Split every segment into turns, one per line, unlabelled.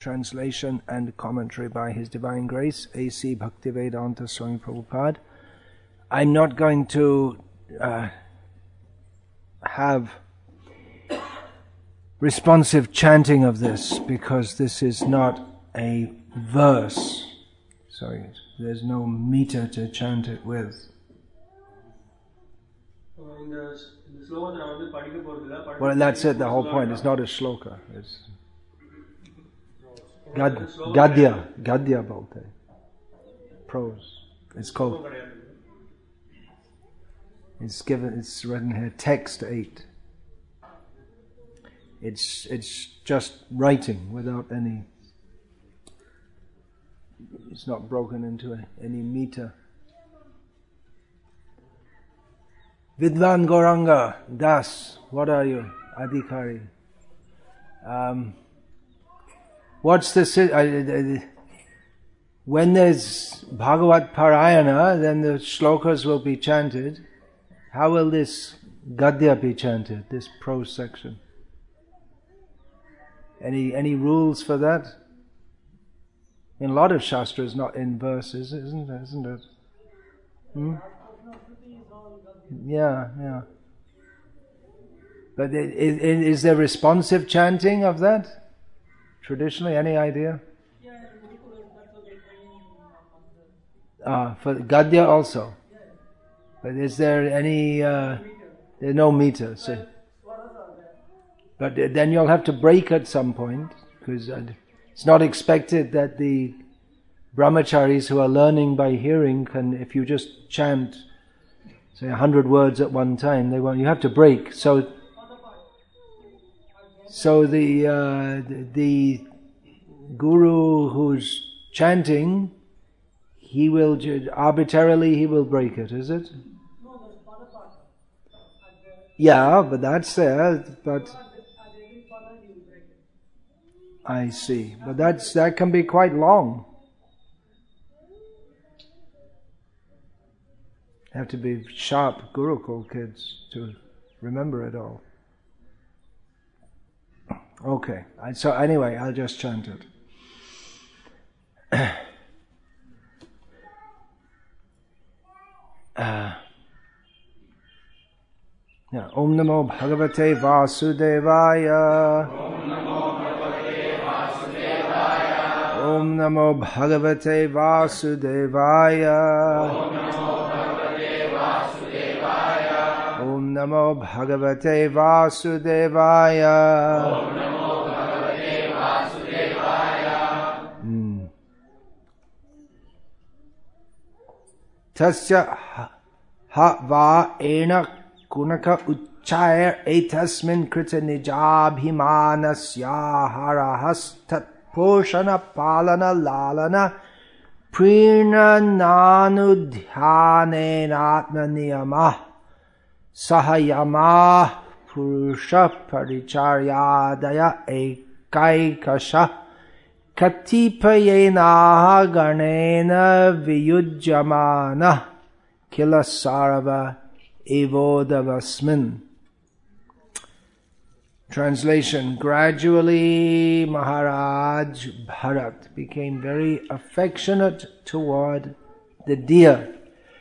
translation and commentary by His Divine Grace, A.C. Bhaktivedanta Swami Prabhupada. I'm not going to have responsive chanting of this because this is not a verse. So there's no meter to chant it with. Well, that's it, the whole point. It's not a shloka. It's Gadya bolte. Prose. It's called. It's written here, text 8. It's just writing without any. It's not broken into any meter. Vidvan Gauranga Das, what are you? Adhikari. What's this? When there's Bhagavat Parayana, then the shlokas will be chanted. How will this Gadya be chanted, this prose section? Any rules for that? In a lot of shastras, not in verses, isn't it? Yeah. But is there responsive chanting of that? Traditionally, any idea? For Gadya also. But is there any, there's no meter, so. But then you'll have to break at some point, because it's not expected that the brahmacharis who are learning by hearing can, if you just chant, say 100 words at one time, they won't. You have to break. So the guru who's chanting, he will arbitrarily break it. Is it? Yeah, but that's there. But I see. But that can be quite long. Have to be sharp Gurukul kids to remember it all. Okay. So anyway, I'll just chant it. Om Namo Bhagavate Vasudevaya. Om Namo Bhagavate Vasudevaya. Om Namo Bhagavate Vasudevaya. Tasya ha va ena kunaka uchayar etasmin krita nijabhimanasya harahastat poshana palana lalana prina nanudhyanenatma niyamah sahayama purusha paricharyadaya ekaikasha katipayena ganena viyujyamana kila sarava evodavasmin. Translation. Gradually Maharaj Bharat became very affectionate toward the deer.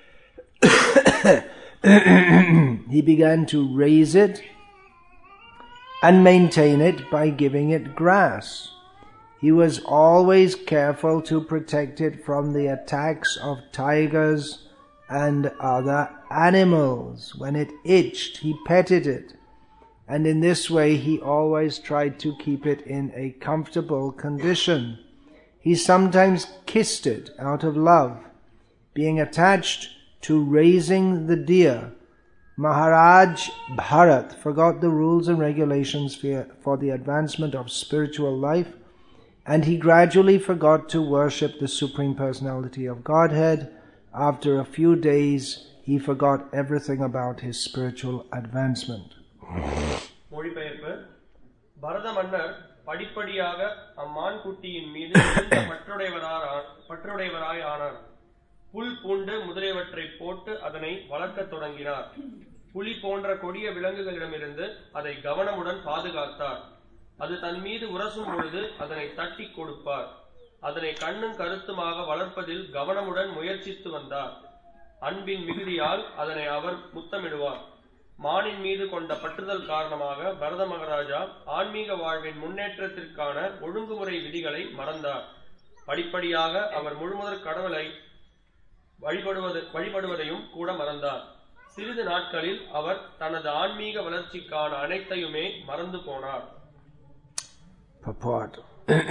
He began to raise it and maintain it by giving it grass. He was always careful to protect it from the attacks of tigers and other animals. When it itched, he petted it, and in this way he always tried to keep it in a comfortable condition. He sometimes kissed it out of love. Being attached to raising the deer, Maharaj Bharat forgot the rules and regulations for the advancement of spiritual life, and he gradually forgot to worship the Supreme Personality of Godhead. After a few days, he forgot everything about his spiritual advancement.
மொழிபெயர்ப்பு. பரத மன்னர் படிப்படியாக அம்மான் குட்டியின் மீது பற்றுடையவராய் ஆனார். புல் பூண்டு முதலியவற்றை போட்டு அதனை வளர்க்கத் தொடங்கினார். புலி போன்ற கொடிய விலங்குகளிடமிருந்து அதை கவனமுடன் பாதுகாத்தார். அது தன் மீது உரசும் பொழுது அதனை தட்டி கொடுப்பார். அதனை கண்ணும் கருத்துமாக வளர்ப்பதில் கவனமுடன் முயற்சித்து வந்தார். அன்பின் மிகுதியால் அதனை அவர் முத்தமிடுவார். மானின் மீது கொண்ட பற்றுதல் காரணமாக பரத மகாராஜா ஆன்மீக வாழ்வின் முன்னேற்றத்திற்கான ஒழுங்குமுறை விதிகளை மறந்தார். படிப்படியாக அவர் முழுமுதற் கடவுளை வழிபடுவதையும் கூட மறந்தார். சிறிது நாட்களில் அவர் தனது ஆன்மீக வளர்ச்சிக்கான அனைத்தையுமே மறந்து போனார்.
Purport.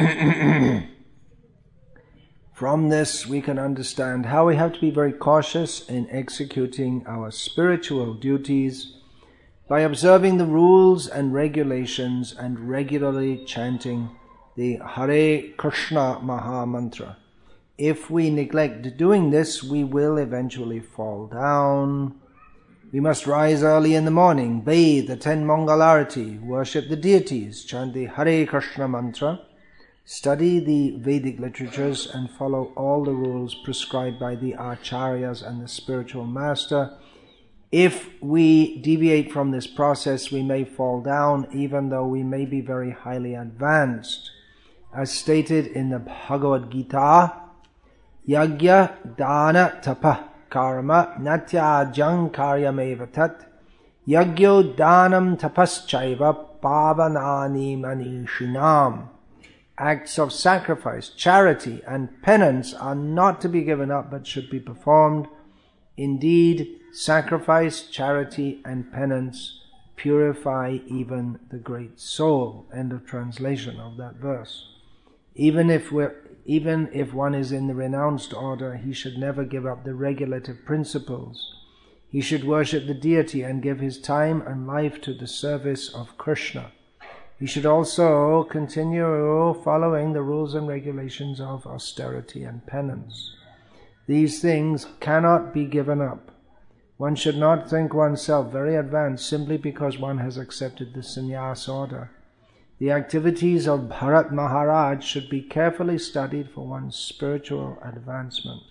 From this we can understand how we have to be very cautious in executing our spiritual duties by observing the rules and regulations and regularly chanting the Hare Krishna Maha Mantra. If we neglect doing this, we will eventually fall down. We must rise early in the morning, bathe, attend Mangalarati, worship the deities, chant the Hare Krishna mantra, study the Vedic literatures and follow all the rules prescribed by the Acharyas and the spiritual master. If we deviate from this process, we may fall down even though we may be very highly advanced. As stated in the Bhagavad Gita, Yagya Dana Tapa Karma Natyajang Karyameva Tat Yagyo Danam Tapaschaiva Pavanani Manishinam. Acts of sacrifice, charity and penance are not to be given up but should be performed. Indeed, sacrifice, charity and penance purify even the great soul. End of translation of that verse. Even if one is in the renounced order, he should never give up the regulative principles. He should worship the deity and give his time and life to the service of Krishna. He should also continue following the rules and regulations of austerity and penance. These things cannot be given up. One should not think oneself very advanced simply because one has accepted the sannyas order. The activities of Bharat Maharaj should be carefully studied for one's spiritual advancement.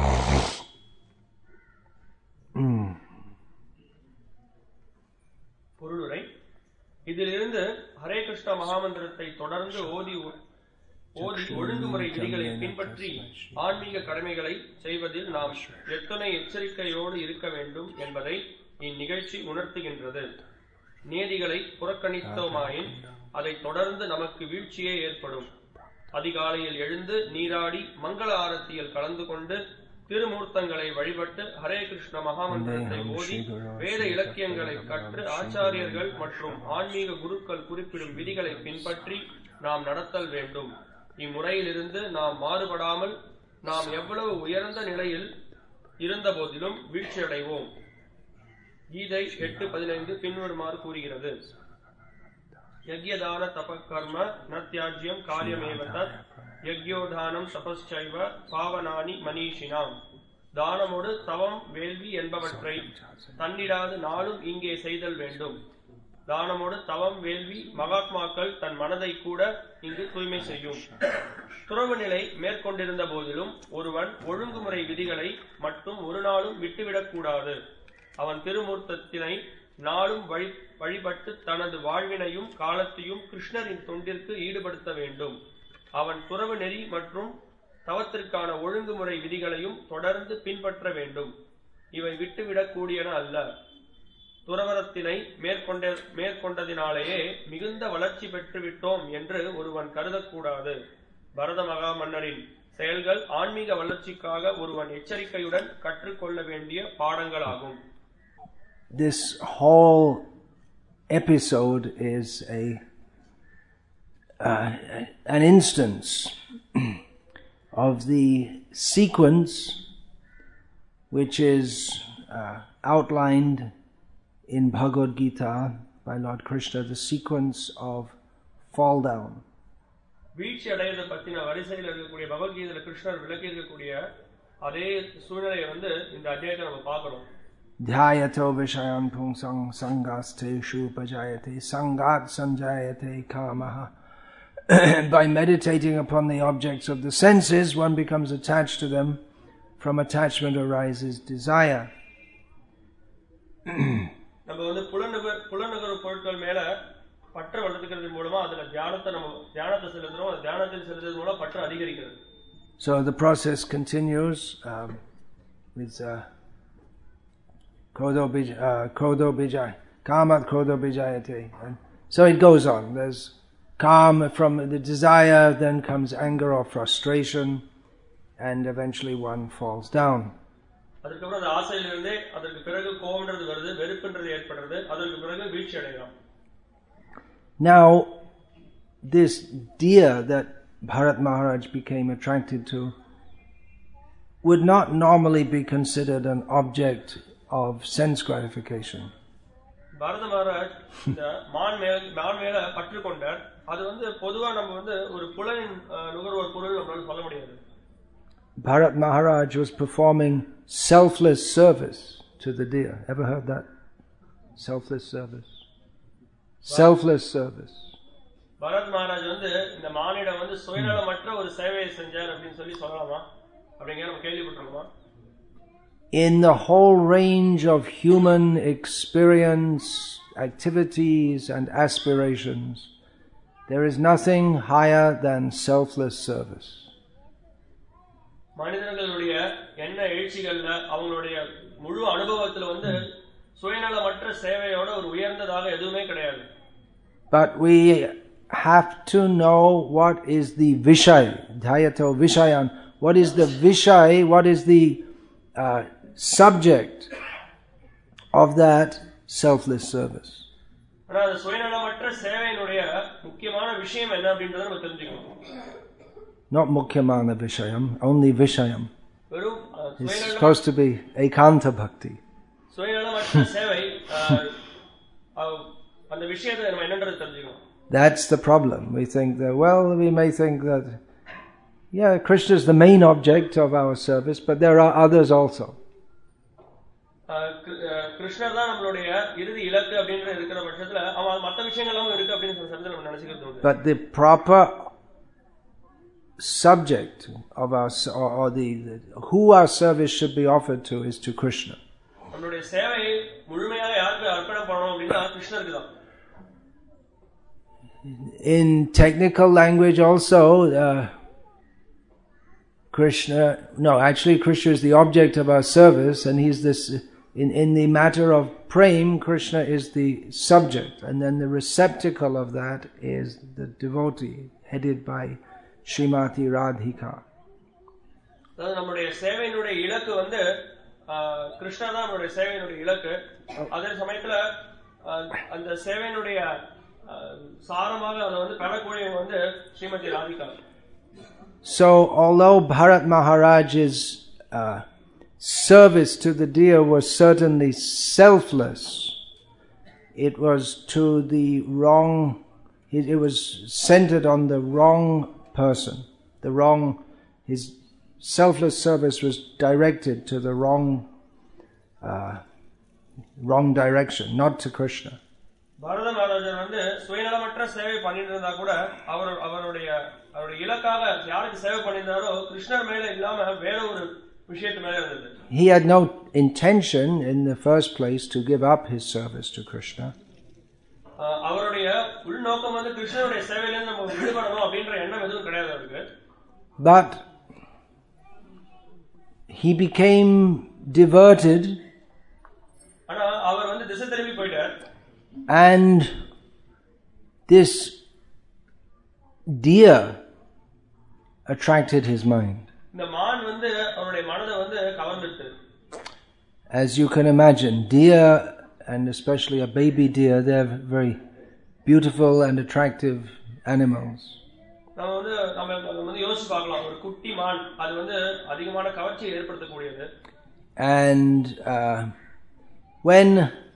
பொருளுரை. இதிலிருந்து ஹரே கிருஷ்ணா மகாமந்திரத்தை தொடர்ந்து ஓதி ஒழுங்குமுறை விதிகளை பின்பற்றி ஆன்மீக கடமைகளை செய்வதில் நாம் எத்தனை எச்சரிக்கையோடு இருக்க வேண்டும் என்பதை இந்நிகழ்ச்சி உணர்த்துகின்றது. நியதிகளை புறக்கணித்தோமாயின் அதை தொடர்ந்து நமக்கு வீழ்ச்சியே ஏற்படும். அதிகாலையில் எழுந்து நீராடி மங்கள ஆரத்தியில் கலந்து கொண்டு திருமூர்த்தங்களை வழிபட்டு ஹரே கிருஷ்ண மகாமந்திரத்தை ஓதி வேத இலக்கியங்களை கற்று ஆச்சாரியர்கள் மற்றும் ஆன்மீக குருக்கள் குறிப்பிடும் விதிகளை பின்பற்றி நாம் நடத்தல் வேண்டும். இம்முறையிலிருந்து நாம் மாறுபடாமல் நாம் எவ்வளவு உயர்ந்த நிலையில் இருந்த போதிலும் வீழ்ச்சியடைவோம். கீதை 8:15 பின்வருமாறு கூறுகிறது. யக்யதான தபகர்ம நத்யாஜ்யம் காரியமேவ தத் யக்யோதானம் தபஸ்சைவ பாவனானி மனிஷினாம். தானமோடு தவம் வேள்வி என்பவற்றை தன்னிடாது நாளும் இங்கே செய்தல் வேண்டும். தானமோடு தவம் வேள்வி மகாத்மாக்கள் தன் மனதை கூட இங்கு தூய்மை செய்யும். துறவு நிலை மேற்கொண்டிருந்த போதிலும் ஒருவன் ஒழுங்குமுறை விதிகளை மட்டும் ஒரு நாளும் விட்டுவிடக் கூடாது. அவன் திருமூர்த்தத்தினை நாளும் வழிபட்டு தனது வாழ்வினையும் காலத்தையும் கிருஷ்ணரின் தொண்டிற்கு ஈடுபடுத்த வேண்டும். அவன் துறவு நெறி மற்றும் தவத்திற்கான ஒழுங்குமுறை விதிகளையும் தொடர்ந்து பின்பற்ற வேண்டும். இவை விட்டுவிடக் கூடியன அல்ல. துறவரத்தினை மேற்கொண்டதினாலேயே மிகுந்த வளர்ச்சி பெற்றுவிட்டோம் என்று ஒருவன் கருதக்கூடாது. பரத மகா மன்னரின் செயல்கள் ஆன்மீக வளர்ச்சிக்காக ஒருவன் எச்சரிக்கையுடன் கற்றுக்கொள்ள வேண்டிய பாடங்களாகும்.
This whole episode is an instance of the sequence which is outlined in Bhagavad Gita by Lord Krishna, the sequence of fall down.
வீழ்ச்சி அடையத பத்தின வரிசையில் இருக்கக்கூடிய பகவத்கீதையில கிருஷ்ணர் விளக்கி இருக்கக்கூடிய அதே சூழ்நிலையை இந்த அத்தியாயத்தை நம்ம பார்க்கிறோம். Dhyayato vishayan pungsang sangasteshu pajayate sangat sanjayate kamaha. By meditating upon the objects of the senses, one becomes attached to them. From attachment arises desire. நம்ம புலனுகர் பொருட்கள் மேல பற்று வளர்த்துக்கிறது மூலமா அதுல தியானத்தை செலுத்துறோம். தியானத்தில் செலுத்துறது மூலம் பற்று அதிகரிக்கிறது.
So the process continues with Krodho Bijay, Kamat Krodho Bijayate. And so it goes on. There's calm from the desire, then comes anger or frustration, and eventually one falls down.
அதுக்கப்புறம் அந்த ஆசையிலிருந்து அதற்கு பிறகு கோபம்ன்றது வருது, வெறுப்புன்றது ஏற்படுறது, அதற்கு பிறகு வீழ்ச்சி அடைகிறோம்.
Now, this deer that Bharat Maharaj became attracted to would not normally be considered an object of sense gratification.
பாரத மகாராஜ் இந்த மான் மேல பற்று கொண்டார். அது பொதுவா நம்ம ஒரு புலனின் நுகர்வோர் பொருள் நம்மளால சொல்ல முடியாது.
Bharat Maharaj was performing selfless service to the deer. Ever heard that? Selfless service. Selfless service.
Bharat Maharaj இந்த மானிடம் சுயநலமற்ற ஒரு சேவையை செஞ்சார் அப்படின்னு சொல்லலாமா? அப்படிங்க நம்ம கேள்விப்பட்டிருக்கோமா?
In the whole range of human experience, activities and aspirations, there is nothing higher than selfless service.
மனிதர்களுடைய எண்ண எழுச்சிகள்ல அவங்களுடைய முழு அனுபவத்துல சுயநலமற்ற சேவையோட ஒரு உயர்ந்ததாக எதுவுமே கிடையாது.
But we have to know what is the Vishay, Dhyato Vishayan. What is the Vishay, what is the subject of that selfless service?
ஆனா அந்த சுயநலமற்ற சேவையினுடைய முக்கியமான விஷயம் என்ன அப்படின்றத நம்ம தெரிஞ்சுக்கணும்.
Not Mukhyamana Vishayam, only Vishayam. It's supposed to be Ekanta Bhakti.
சுயநலமற்ற சேவை அந்த விஷயத்தை நம்ம என்னன்றது தெரிஞ்சுக்கணும்.
That's the problem. We think that, we may think that, Krishna is the main object of our service, but there are others also.
கிருஷ்ணர் தான் நம்மளுடைய இறுதி இலக்கு அப்படின்ற இருக்கிற பட்சத்துல அவன் மற்ற விஷயங்களும் இருக்கு அப்படின்னு நம்ம நினைச்சுக்கிறது.
But the proper subject of our, or the who our service should be offered to is to Krishna.
நம்மளுடைய சேவை முழுமையாக யாருக்கு அர்ப்பணம் பண்ணணும் அப்படின்னா கிருஷ்ணருக்கு தான்.
In technical language also, Krishna is the object of our service, and he's this, in the matter of prem, Krishna is the subject, and then the receptacle of that is the devotee, headed by Srimati Radhika.
நம்முடைய சேவையினுடைய இலக்கு கிருஷ்ணா தான் நம்முடைய சேவையினுடைய இலக்கு. அதே சமயத்துல அந்த சேவையினுடைய சாரமாக அதை பெறக்கூடிய Srimathi Radhika.
So although Bharat Maharaj's service to the deer was certainly selfless, it was it was centered on the wrong person. His selfless service was directed to the wrong direction, not to Krishna.
பாரத மகாராஜர் சுயநலமற்ற சேவை பண்ணிட்டு இருந்தா கூட அவருடைய இலக்காக யாருக்கு சேவை பண்ணிருந்தாரோ கிருஷ்ணர் மேல இல்லாம வேற ஒரு விஷயத்து மேல இருந்தது.
He had no intention in the first place to give up his service to Krishna.
அவருடைய உள்நோக்கம் கிருஷ்ணருடைய சேவையில நம்ம ஈடுபடணும் அப்படின்ற எண்ணம் எதுவும் கிடையாது அவருக்கு.
But he became diverted.
ஆனா அவர் திசை திரும்பி போயிட்டார்.
And this deer attracted his mind.
இந்த மான் அவருடைய மனதை கவர்ந்துட்டு.
As you can imagine, deer, and especially a baby deer, they're very beautiful and attractive animals.
நம்ம யோசிச்சு பார்க்கலாம், ஒரு குட்டி மான் அது அதிகமான கவர்ச்சியை ஏற்படுத்தக்கூடியது.
And when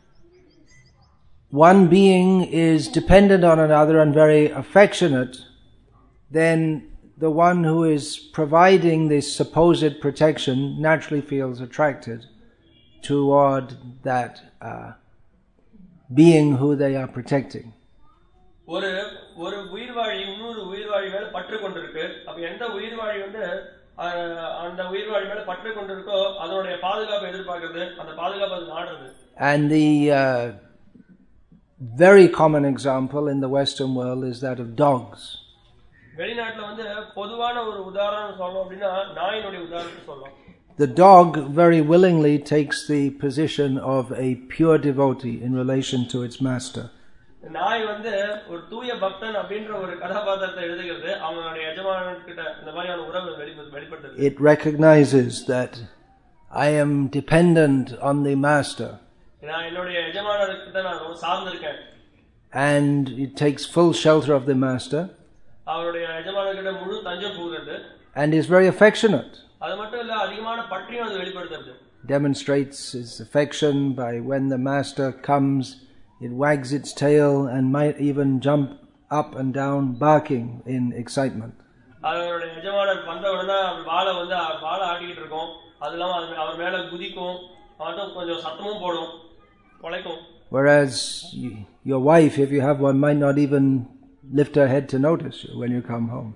one being is dependent on another and very affectionate, then the one who is providing this supposed protection naturally feels attracted toward that being who they are protecting.
ஒரு உயிர்வாழி இன்னொரு உயிர்வாழி மேல பற்று கொண்டிருக்கு. அப்ப எந்த உயிர்வாழி அந்த உயிர்வாழி மேல பற்று கொண்டிருக்கோ அதனுடைய பாதுகாப்பை எதிர்பார்க்கிறது, அந்த பாதுகாப்பு அது நாடுறது.
And very common example in the Western world is that of dogs.
வெளிநாட்டுல வந்து பொதுவான ஒரு உதாரணம் சொல்லணும் அப்படின்னா நாயினுடைய உதாரணத்தை சொல்லலாம்.
The dog very willingly takes the position of a pure devotee in relation to its master.
நாய் வந்து ஒரு தூய பக்தன் அப்படின்ற ஒரு கதாபாத்திரத்தை எழுதுகிறது. அவங்களுடைய எஜமானன்கிட்ட இந்த மாதிரியான உறவு வெளிப்படுத்துது.
It recognizes that I am dependent on the master.
நான் என்னுடைய எஜமானர்கிட்ட நான் ரொம்ப சார்ந்திருக்கேன்.
And it takes full shelter of the master.
அவருடைய எஜமானர்கிட்ட முழு தஞ்சம் புகுகிறது.
And is very affectionate.
அது மட்டும் இல்ல அதிகமான பற்றியும் அது வெளிப்படுத்துது.
Demonstrates its affection by when the master comes, it wags its tail and might even jump up and down barking in excitement.
அவருடைய எஜமானர் வந்த உடனே வாளை ஆட்டிட்டு இருக்கும். அதெல்லாம் அவர் மேல குதிக்கும். அதுவும் கொஞ்சம் சத்தமும் போடும். குலைக்கும்.
Whereas your wife, if you have one, might not even lift her head to notice you when you come home.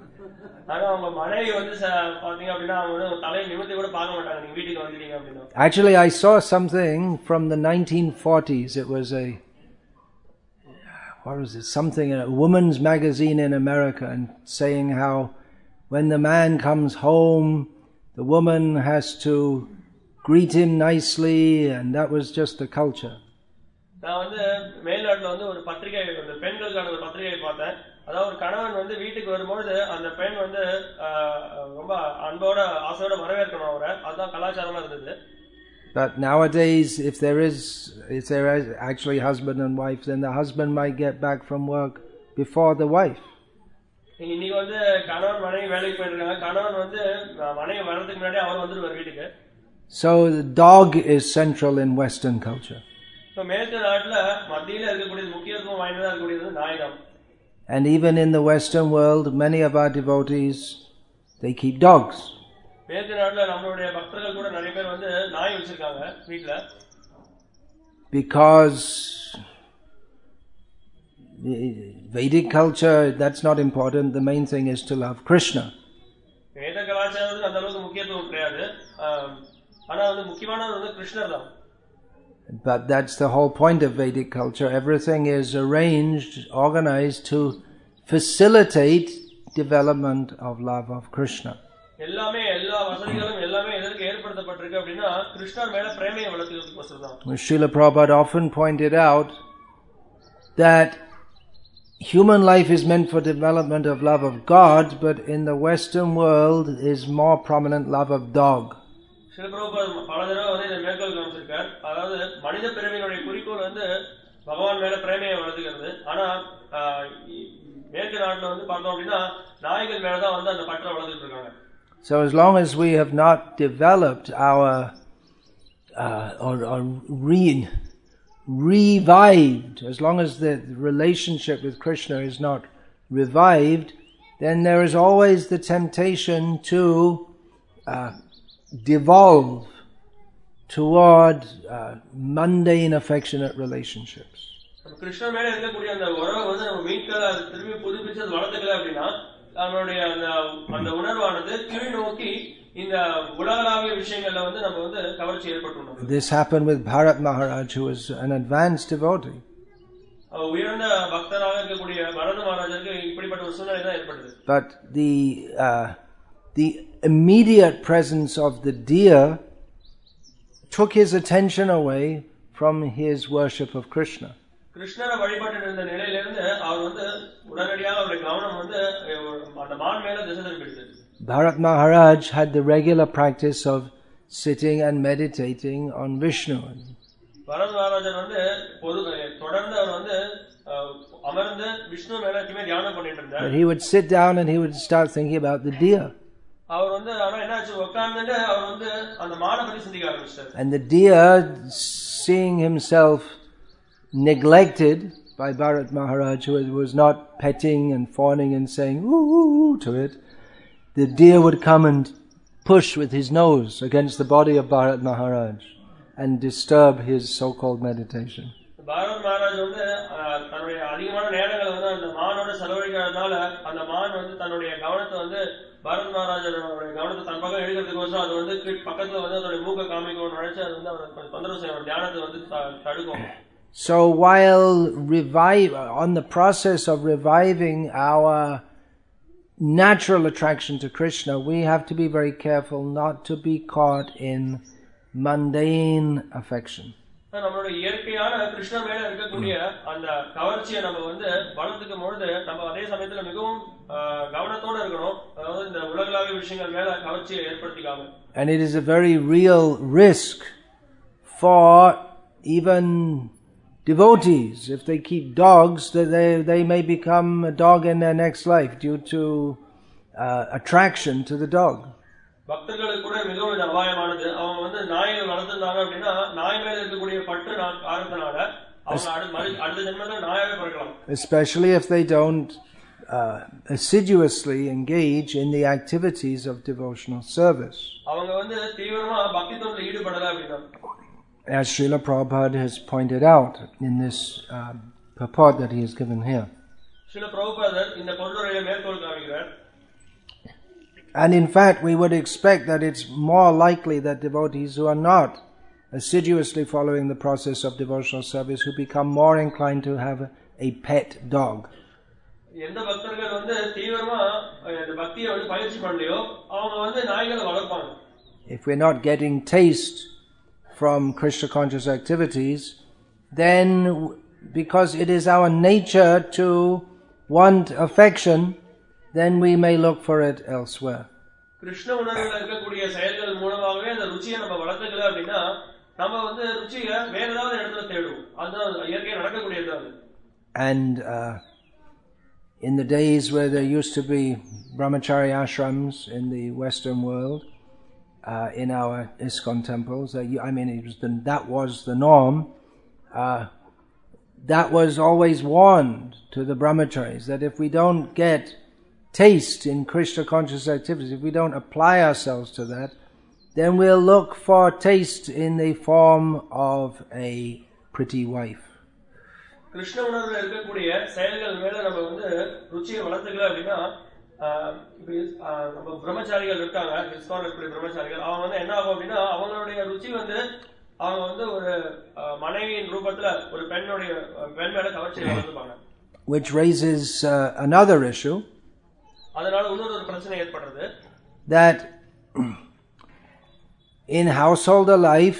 Actually, I saw something from the 1940s. It was something in a woman's magazine in America, and saying how when the man comes home, the woman has to greet him nicely, and that was just the culture.
நான் வந்து மேல்நாட்டுல வந்து ஒரு பத்திரிகை பெண்களுக்கான ஒரு பத்திரிகை பார்த்தேன். அதாவது ஒரு கணவன் வந்து வீட்டுக்கு வரும்போது அந்த பெண் வந்து ரொம்ப அன்போட ஆசையோட வரவேற்கணும் அவரை. அதுதான் கலாச்சாரமா இருந்தது.
But nowadays, if there is actually husband and wife, then the husband might get back from work before the wife.
இன்னைக்கு வந்து கணவன் மனைவி வேலைக்கு போயிருக்காங்க. கணவன் வந்து மனைவி வரதுக்கு முன்னாடி அவர் வந்துருவார் வீட்டுக்கு.
So the dog is central in Western culture.
மேற்கு நாட்டுல மத்தியில இருக்கக்கூடிய முக்கியத்துவம் வாய்ந்ததா இருக்கக்கூடியது நாய் தான்.
And even in the Western world, many of our devotees, they keep dogs.
மேற்கு நாட்டுல நம்மளுடைய பக்தர்கள் கூட நிறைய பேர் வந்து நாய் வச்சிருக்காங்க வீட்ல.
Because Vedic culture, that's not important. The main thing is to love Krishna.
வேத கலாச்சாரத்துக்கு அந்த அளவுக்கு முக்கியத்துவம் கிடையாது. ஆனா வந்து முக்கியமானது வந்து கிருஷ்ணர் தான்.
But that's the whole point of Vedic culture. Everything is arranged, organized to facilitate development of love of Krishna. Srila Prabhupada often pointed out that human life is meant for development of love of God, but in the Western world is more prominent love of dog.
சில பிரபுபாத் பல தடவை வந்து இதை மேற்கோள் காமிச்சிருக்கார். அதாவது மனித பிறவியினுடைய குறிக்கோள் வந்து பகவான் மேல பிரேமையை வளர்த்துக்கிறது. ஆனா மேற்கு நாட்டுல வந்து பார்த்தோம் அப்படின்னா நாய்கள் மேலதான் வந்து அந்த பற்றை வளர்த்துட்டு இருக்காங்க.
So as long as we have not developed our or revived, as long as the relationship with Krishna is not revived, then there is always the temptation to devolve toward mundane affectionate relationships.
Krishna மேல இருக்கக்கூடிய அந்த உறவை வந்து நம்ம மீட்கல திரும்பி புதுப்பிச்சு வளர்த்துக்கல அப்படின்னா நம்மளுடைய அந்த உணர்வானது கீழ் நோக்கி இந்த உலகளாவிய விஷயங்கள்ல வந்து நம்ம வந்து கவர்ச்சி ஏற்பட்டுள்ளோம்.
This happened with Bharat Maharaj, who was an advanced devotee.
உயர்ந்த பக்தராக இருக்கக்கூடிய பரத மகாராஜருக்கு இப்படிப்பட்ட ஒரு சூழ்நிலை தான் ஏற்பட்டது.
But the immediate presence of the deer took his attention away from his worship of Krishna.
கிருஷ்ணரை வழிபட்டு இருந்த நிலையிலிருந்து அவர் வந்து உடனடியாக அவருடைய கவனம் வந்து அந்த மான் மேல திசை திருப்பிடுது.
Bharat Maharaj had the regular practice of sitting and meditating on Vishnu.
பரத மகாராஜர் வந்து தொடர்ந்து அவர் வந்து அமர்ந்து விஷ்ணு மேல தியானம் பண்ணிட்டு இருந்தார்.
But he would sit down and he would start thinking about the deer.
அவர் வந்து ஆனா என்னாச்சு உட்கார்ந்துட்டு அவர் வந்து அந்த மானை பத்தி சிந்திக்க ஆரம்பிச்சார்.
And the deer, seeing himself neglected by Bharat Maharaj, who was not petting and fawning and saying ooh to it, the deer would come and push with his nose against the body of Bharat Maharaj and disturb his so-called meditation.
Bharat Maharaj வந்து தன்னுடைய அதிகமான நேரங்களை வந்து அந்த மானோட செலவழிக்கிறதுனால அந்த மான் வந்து தன்னுடைய கவனத்தை வந்து பரத் மகாராஜோட கவனத்தை தன் பக்கம் எடுக்கிறதுக்கோசம் அது வந்து பக்கத்துல வந்து அதோட மூக்க காமிக்கணும்னு நினைச்சு அது வந்து அவர் தொந்தரவு செய்யும் தியானத்தை வந்து தடுக்கும்.
So while on the process of reviving our natural attraction to Krishna, we have to be very careful not to be caught in mundane affection.
நம்மளோட இயற்கையான கிருஷ்ண மேல இருக்கக்கூடிய அந்த கவர்ச்சியை நம்ம வந்து வளர்த்துக்கும் பொழுது நம்ம அதே சமயத்துல மிகவும் கவனத்தோட இருக்கணும். அதாவது இந்த உலகளாவிய விஷயங்கள் மேல கவர்ச்சியை ஏற்படுத்திக்காம.
And it is a very real risk for even devotees. If they keep dogs, that they may become a dog in their next life due to attraction to the dog.
பக்தர்களுக்கு கூட மிகவும் அபாயமானது. அவங்க வந்து நாய்கள் வளர்த்துட்டாங்க அப்படின்னா நாய் மேல இருக்கக்கூடிய பற்று காரணத்தினால அவங்க அடுத்த ஜென்மத்துல நாயாவே பிறக்கலாம்.
Especially if they don't assiduously engage in the activities of devotional service.
அவங்க வந்து தீவிரமா பக்தி தொண்டில் ஈடுபடல அப்படின்னா.
As Srila Prabhupada has pointed out in this purport that he has given here.
Srila Prabhupada இந்த பொருளுரையை மேற்கோள் காமிக்கிறார்.
And in fact, we would expect that it's more likely that devotees who are not assiduously following the process of devotional service who become more inclined to have a pet dog.
எந்த பக்தர்கள் வந்து தீவிரமா இந்த பக்தியை வந்து பயிற்சி பண்ணலையோ அவங்க வந்து நாய்களை வளர்ப்பாங்க.
If we're not getting taste from Krishna conscious activities, then because it is our nature to want affection, then we may look for it elsewhere.
Krishna உணர்வுல இருக்கக்கூடிய செயல்கள் மூலமாகவே அந்த ருச்சியை நம்ம வளர்த்துக்கல அப்படின்னா நம்ம வந்து ருச்சியை வேற ஏதாவது இடத்துல தேடுவோம். அதுதான் இயற்கையா நடக்கக்கூடியது அது.
And in the days where there used to be brahmachari ashrams in the Western world, in our ISKCON temples, I mean, that was the norm. That was always warned to the brahmacharis that if we don't get taste in Krishna conscious activities, if we don't apply ourselves to that, then we'll look for taste in the form of a pretty wife.
Krishna உணர்வுல இருக்கக்கூடிய செயல்கள் மேல நம்ம வந்து ருச்சியை வளர்த்துக்கல அப்படின்னா நம்ம பிரம்மச்சாரிகள் இருக்காங்க, இஸ்கான்ல இருக்கக்கூடிய பிரம்மச்சாரிகள், அவங்க வந்து என்ன ஆகும் அப்படின்னா அவங்களுடைய ருச்சி வந்து அவங்க வந்து ஒரு மனைவியின் ரூபத்துல ஒரு பெண் மேல கவர்ச்சியை வளர்த்துப்பாங்க.
Which raises another issue.
அதனால இன்னொரு பிரச்சனை ஏற்படுறது.
That in householder life,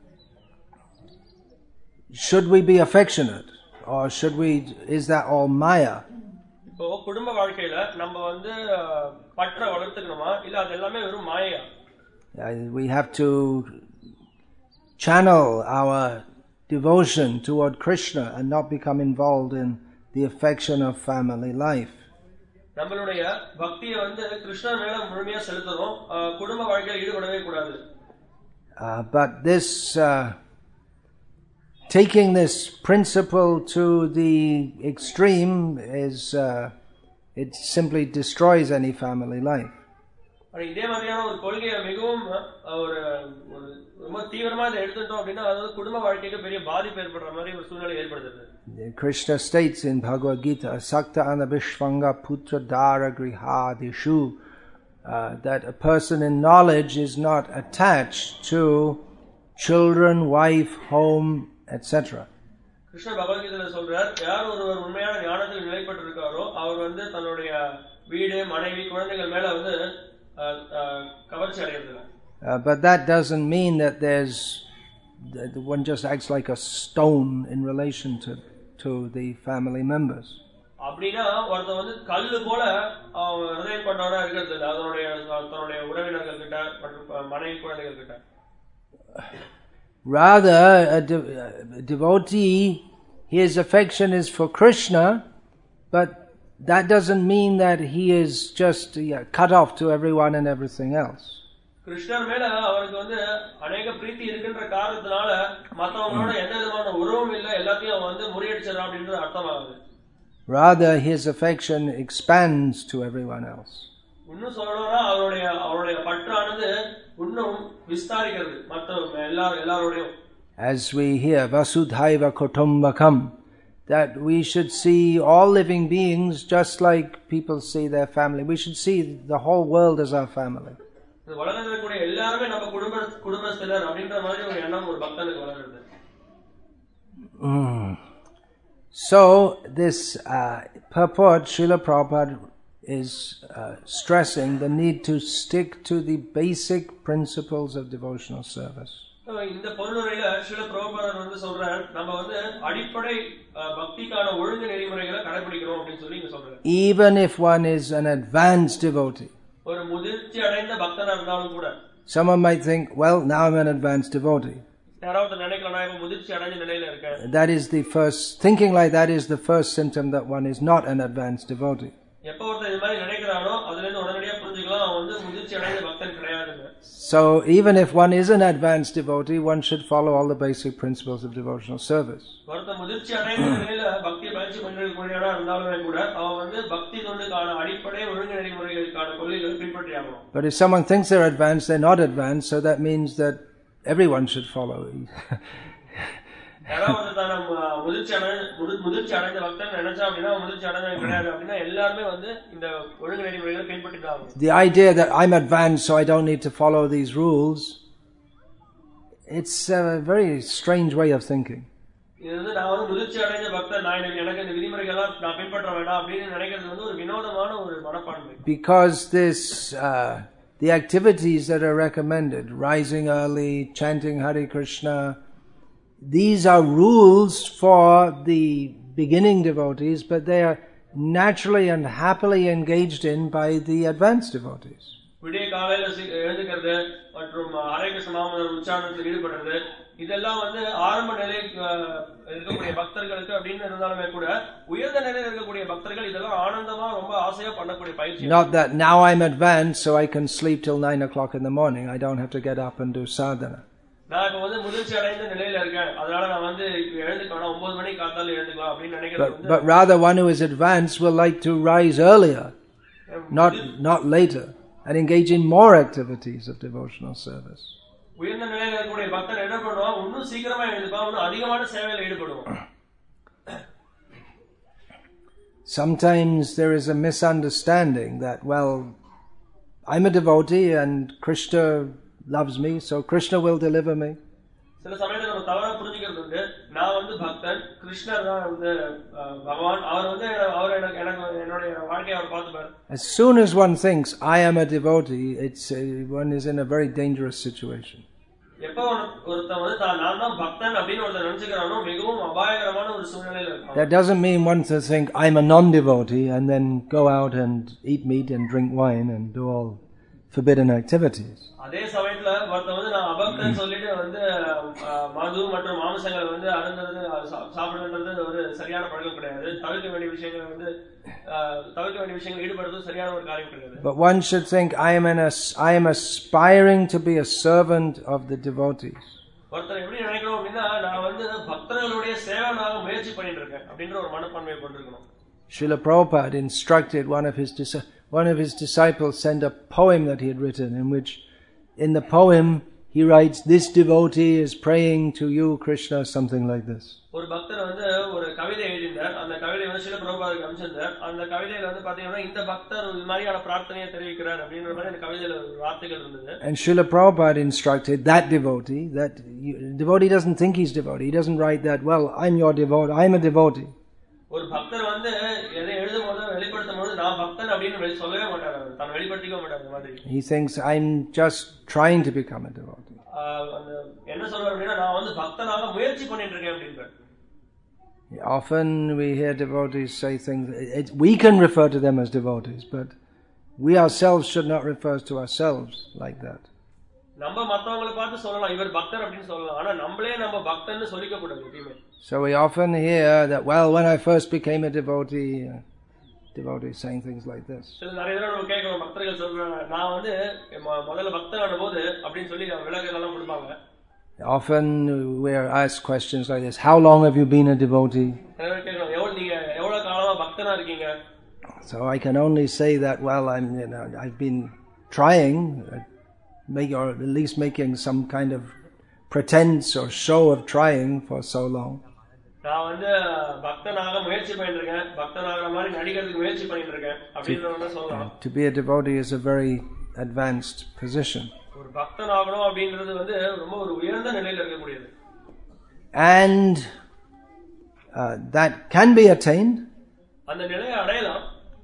should we be affectionate or is that all Maya?
இப்போ குடும்ப வாழ்க்கையில நம்ம வந்து பற்ற வளர்த்துக்கணுமா இல்ல அது எல்லாமே வெறும் மாயா?
We have to channel our devotion toward Krishna and not become involved in the affection of family life.
நம்மளுடைய பக்தியை வந்து கிருஷ்ணர் மேல முழுமையா செலுத்தணும், குடும்ப வாழ்க்கையில ஈடுபடவே கூடாது.
But this taking this principle to the extreme is it simply destroys any family life.
இதே மாதிரியான ஒரு கொள்கையை மிகவும் ரொம்ப தீவிரமா எடுத்துட்டோம் அப்படின்னா அது குடும்ப வாழ்க்கைக்கு பெரிய பாதிப்பு ஏற்படுற மாதிரி ஒரு சூழ்நிலை ஏற்படுது.
Krishna states in Bhagavad Gita, Asakta anabhishvanga putra dara grihadishu, that a person in knowledge is not attached to children, wife, home, etc.
Krishna பகவத்கீதையில சொல்றார், யார் ஒருவர் உண்மையான ஞானத்தில் நிலைப்பட்டு இருக்காரோ அவர் வந்து தன்னுடைய வீடு, மனைவி, குழந்தைகள் மேல வந்து கவர்ச்சி அடையறதில்லை.
But that doesn't mean that one just acts like a stone in relation to the family members.
அப்படினா ஒருத்தன் வந்து கல்லு போல ஹிருதயம் கொண்டவனா இருக்கிறது இல்ல தன்னுடைய உறவினர்கள் கிட்ட மற்றும் மனைவி குழந்தைகள் கிட்ட.
Rather, a devotee, his affection is for Krishna, but that doesn't mean that he is just cut off to everyone and everything else.
கிருஷ்ணர் மேல அவருக்கு வந்து அநேக பிரீத்தி இருக்கின்ற காரணத்தினால மற்றவங்களோட எந்த விதமான உறவும் இல்ல, எல்லாத்தையும் வந்து முறியடிச்சிடறான் அப்படின்றது அர்த்தமாகுது.
Rather, his affection expands to everyone else.
இன்னும் சொல்லணும்னா அவருடைய பற்றானது இன்னும் விஸ்தாரிக்கிறது மற்ற எல்லாரோடையும்.
As we hear Vasudhaiva Kutumbakam, that we should see all living beings just like people see their family. We should see the whole world as our family.
உலகத்துல இருக்கக்கூடிய எல்லாரும் நம்ம குடும்பஸ்தர் அப்படின்ற மாதிரி ஒரு எண்ணம் ஒரு பக்தனுக்கு வளருது.
So this purport, Srila Prabhupada is stressing the need to stick to the basic principles of devotional service.
இந்த பொருளுரையில ஸ்ரீல பிரபுபாதர் வந்து சொல்றார், நம்ம வந்து அடிப்படை பக்திக்கான ஒழுங்கு நெறிமுறைகளை கடைபிடிக்கணும் அப்படின்னு சொல்லி இங்க சொல்றாரு.
Even if one is an advanced devotee.
ஒரு முதிர்ச்சி அடைந்த பக்தனா இருந்தாலும் கூட.
Someone might think, well, now I'm an advanced devotee.
யாராவது நினைக்கலாம், நான் இப்ப முதிர்ச்சி அடைஞ்ச நிலையில இருக்கேன்.
That is the first, thinking like that is the first symptom that one is not an advanced devotee.
எப்ப ஒருத்தர் இந்த மாதிரி நினைக்கிறானோ அதுல இருந்து உடனடியா புரிஞ்சுக்கலாம் அவன் வந்து முதிர்ச்சி அடைந்த பக்தன் கிடையாதுன்னு.
So even if one is an advanced devotee, one should follow all the basic principles of devotional service.
ஒருத்தர் முதிர்ச்சி அடைந்த நிலையில பக்தி பயிற்சி பண்றதுக்குரியவனா இருந்தாலுமே கூட அவன் வந்து பக்தி தொண்டுக்கான அடிப்படை ஒழுங்கு நெறிமுறைகளுக்கான கொள்கைகளை பின்பற்றி ஆகணும்.
But if someone thinks they're advanced, they're not advanced, so that means that everyone should follow.
யாராவது தான முதிர்ச்சி அடைந்த பக்தன் நினைச்சா அப்படின்னா முதிர்ச்சி அடைஞ்ச கிடையாது அப்படின்னா எல்லாருமே வந்து இந்த ஒழுங்கு நெறிமுறைகளை பின்பற்றி தான் ஆகணும்.
The idea that I'm advanced so I don't need to follow these rules, it's a very strange way of thinking.
இது வந்து நான் வந்து முதிர்ச்சி அடைஞ்ச பக்தன், நான் எனக்கு இந்த விதிமுறைகள்லாம் நான் பின்பற்ற வேண்டாம் அப்படின்னு நினைக்கிறது வந்து ஒரு வினோதமான ஒரு மனப்பான்மை.
Because the activities that are recommended, rising early, chanting Hare Krishna, these are rules for the beginning devotees, but they are naturally and happily engaged in by the advanced devotees.
விடிய காலையில எழுந்துக்கிறது மற்றும் ஹரே கிருஷ்ண நாம உச்சாரணத்தில் ஈடுபடுறது இதெல்லாம் வந்து ஆரம்ப நிலையில் இருக்கக்கூடிய பக்தர்களுக்கு அப்படின்னு இருந்தாலுமே கூட உயர்ந்த நிலையில் இருக்கக்கூடிய பக்தர்கள் இதெல்லாம் ஆனந்தமா ரொம்ப ஆசையா பண்ணக்கூடிய பயிற்சி.
Not that now I'm advanced so I can sleep till 9 o'clock in the morning. I don't have to get up and do sadhana.
நான் இப்ப வந்து முதிர்ச்சி அடைந்த நிலையில இருக்கேன், அதனால நான் வந்து எழுந்துக்கலாம் 9 மணிக்கு காத்தால எழுந்துக்கலாம் அப்படின்னு நினைக்கிறது.
But rather one who is advanced will like to rise earlier, not later, and engage in more activities of devotional service.
உயர்ந்த நிலையில இருக்கக்கூடிய பக்தர் என்ன பண்ணுவான், இன்னும் சீக்கிரமா எழுந்துப்பான், இன்னும் அதிகமான சேவையில ஈடுபடுவான்.
Sometimes there is a misunderstanding that, well, I'm a devotee and Krishna loves me, so Krishna will deliver me.
சில சமயத்துல நம்ம தவறா புரிஞ்சுக்கிறது உண்டு. நான் வந்து பக்தன், கிருஷ்ணர் தான் வந்து பகவான், அவர் வந்து என்னுடைய வாழ்க்கையை அவர் பார்த்துப்பார்.
As soon as one thinks I am a devotee, one is in a very dangerous situation.
எப்ப ஒருத்தன் வந்து நான் தான் பக்தன் அப்படின்னு ஒருத்தன் நினைச்சுக்கிறானோ மிகவும் அபாயகரமான ஒரு சூழ்நிலையில இருக்கான். That doesn't mean one to think I'm a non-devotee and then go out and eat meat and drink wine and do all forbidden activities. அதே சமயத்துல ஒருத்தன் வந்து நான் அபக்தன் சொல்லிட்டு வந்து மது மற்றும் மாமிசங்களை வந்து அருந்துறது சாப்பிடுறது ஒரு சரியான பழக்கம் கிடையாது. தவிர்க்க வேண்டிய விஷயங்கள் ஈடுபடுறது சரியான ஒரு காரியம் கிடையாது.
But one should think I am aspiring to be a servant of the devotees.
ஒருத்தர் எப்படி நினைக்கணும் அப்படின்னா நான் வந்து பக்தர்களுடைய சேவனாக முயற்சி பண்ணிட்டு இருக்கேன் அப்படின்ற ஒரு மனப்பான்மையை கொண்டிருக்கணும்.
Srila Prabhupada instructed one of his disciples sent a poem that he had written, in which in the poem he writes, this devotee is praying to you Krishna, something like this.
ஒரு பக்தர் வந்து ஒரு கவிதை எழுதினார். அந்த கவிதை வந்து ஸ்ரீல பிரபுபாதருக்கு அனுப்பிச்சார். அந்த கவிதையில வந்து பாத்தீங்கன்னா இந்த பக்தர் இந்த மாதிரியான பிரார்த்தனையை தெரிவிக்கிறார் அப்படிங்கிற மாதிரி அந்த கவிதையில வார்த்தைகள் இருந்தது.
And Srila Prabhupada instructed that devotee doesn't think he's devotee. He doesn't write that, well, I'm your devotee, I'm a devotee.
ஒரு பக்தர் வந்து எதை எழுதும்போது வெளிப்படுத்தும் போது நான் பக்தன் அப்படின்னு சொல்லவே மாட்டார், தான் வெளிப்படுத்திக்க மாட்டார். அந்த மாதிரி
he thinks I'm just trying to become a devotee.
என்ன சொல்றாரு அப்படின்னா நான் வந்து பக்தனாக முயற்சி பண்ணிட்டு இருக்கேன் அப்படின்றார்.
Often we hear devotees say things, we can refer to them as devotees, but we ourselves should not refer to ourselves like that.
நம்ம மத்தவங்களை பார்த்து சொல்லலாம் இவர் பக்தர் அப்படினு சொல்லலாம், ஆனா நம்மளே நம்ம பக்தன்னு சொல்லிக்க கூடாது எப்பவுமே.
So we often hear that, well, when I first became a devotee, devotees saying things like this.
சில நிறைய தடவை நம்ம கேக்குறோம், பக்தர்கள் சொல்றாங்க நான் வந்து முதல்ல பக்தனான போது அப்படினு சொல்லி விளக்கங்கள் கொடுப்பாங்க.
Often we are asked questions like this, how long have you been a devotee?
நீங்க எவ்வளவு காலமா பக்தனா இருக்கீங்க?
So I can only say that, well, I've been trying, or at least making some kind of pretense or show of trying for so long.
நான் வந்து பக்தனாக முயற்சி பண்ணிட்டு இருக்கேன், பக்தனாகற மாதிரி நடிக்கிறதுக்கு முயற்சி பண்ணிட்டு இருக்கேன் அப்படின்றத சொல்லலாம்.
To be a devotee is a very advanced position.
ஒரு பக்தனாகணும் அப்படின்றது வந்து ரொம்ப ஒரு உயர்ந்த நிலையில இருக்க கூடியது.
And that can be attained.
அந்த நிலையை அடையலாம்.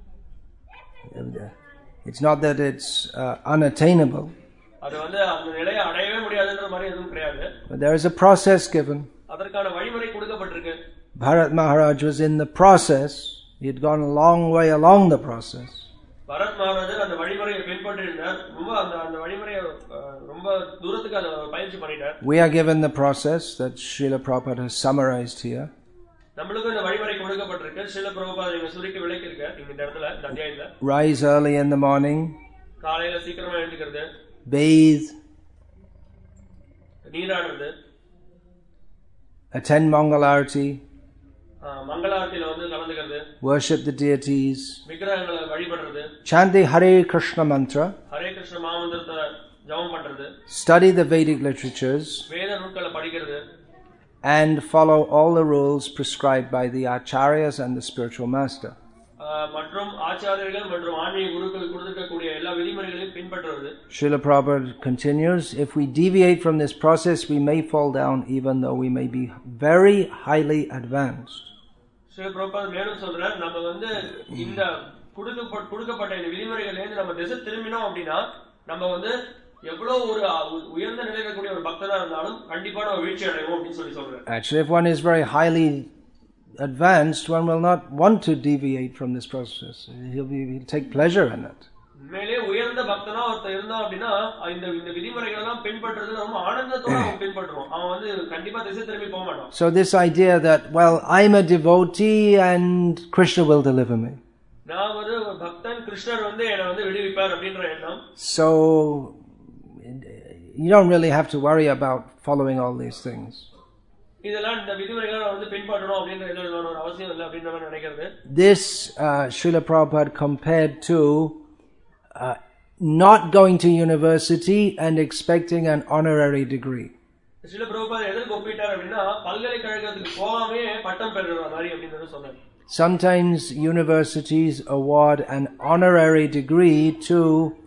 It's not that it's unattainable.
அது வந்து அந்த நிலையை அடையவே முடியாதுன்ற மாதிரி எதுவும் கிடையாது.
But there is a process given.
அதற்கான வழிமுறை கொடுக்கப்பட்டிருக்கு.
Bharat Maharaj was in the process. He had gone a long way along the process.
Bharat மகாராஜர் அந்த வழிமுறையை பின்பற்றி இருந்தார். ரொம்ப அந்த வழிமுறையை ரொம்ப தூரத்துக்கு அதை பயிற்சி பண்ணிட்டார்.
We are given the process that Srila Prabhupada has summarized here.
நம்மளுக்கு இந்த வழிமுறை கொடுக்கப்பட்டிருக்கு. ஸ்ரீல பிரபுபாதர் இங்க சுருக்கி விளக்கியிருக்கார் இந்த இடத்துல இந்த அத்தியாயத்துல.
Rise early in the morning.
காலையில சீக்கிரமா எழுந்திருக்கிறது.
Bathe.
நீராடுறது.
Attend Mangalarati.
மங்களாரத்தில வந்து கலந்துக்கிறது.
Worship the deities.
விக்கிரகங்களை வழிபடுறது.
Chant the Hare Krishna mantra.
Hare Krishna மகாமந்திரத்தை ஜபம் பண்றது.
Study the Vedic literatures.
வேத நூல்களை படிக்கிறது.
And follow all the rules prescribed by the acharyas and the spiritual master.
மற்றும் ஆச்சாரியர்கள் மற்றும் ஆன்மீக குருக்கள் கொடுத்திருக்கக்கூடிய எல்லா விதிமுறைகளையும் பின்பற்றுவது.
Srila Prabhupada continues, if we deviate from this process, we may fall down even though we may be very highly advanced.
Srila பிரபுபாதர் மேலும் சொல்றார், நம்ம வந்து இந்த கொடுக்கப்பட்ட இந்த விதிமுறைகளிலிருந்து நம்ம திசை திரும்பினோம் அப்படின்னா நம்ம வந்து எவ்வளவு ஒரு உயர்ந்த நிலையில கூடிய ஒரு பக்தனா இருந்தாலும் கண்டிப்பா நம்ம வீழ்ச்சி அடைவோம் அப்படின்னு சொல்றார்.
Actually, if one is very highly advanced, one will not want to deviate from this process. He'll take pleasure in it.
மேலே உயர்ந்த பக்தனா ஒருத்தர் இருந்தா அப்படின்னா இந்த விதிமுறைகளை எல்லாம் பின்பற்றுறது ரொம்ப ஆனந்தத்தோட அவன் பின்பற்றுவான். அவன் வந்து கண்டிப்பா திசை திரும்பி போக மாட்டான்.
So this idea that, well, I'm a devotee and Krishna will deliver me.
நான் ஒரு பக்தன், கிருஷ்ணர் வந்து என்னை வந்து விடுவிப்பார் அப்படின்ற எண்ணம்.
So you don't really have to worry about following all these things.
இதெல்லாம் இந்த விதிமுறைகளை வந்து பின்பற்றணும் அப்படின்ற ஒரு அவசியம் இல்லை அப்படின்ற மாதிரி நினைக்கிறது.
This Srila Prabhupada compared to not going to university and expecting an honorary degree.
Srila பிரபுபாதர் எதற்கு ஒப்பிட்டார் அப்படின்னா பல்கலைக்கழகத்துக்கு போகாமே பட்டம் பெறுற மாதிரி அப்படின்றது சொன்னார்.
Sometimes universities award an honorary degree to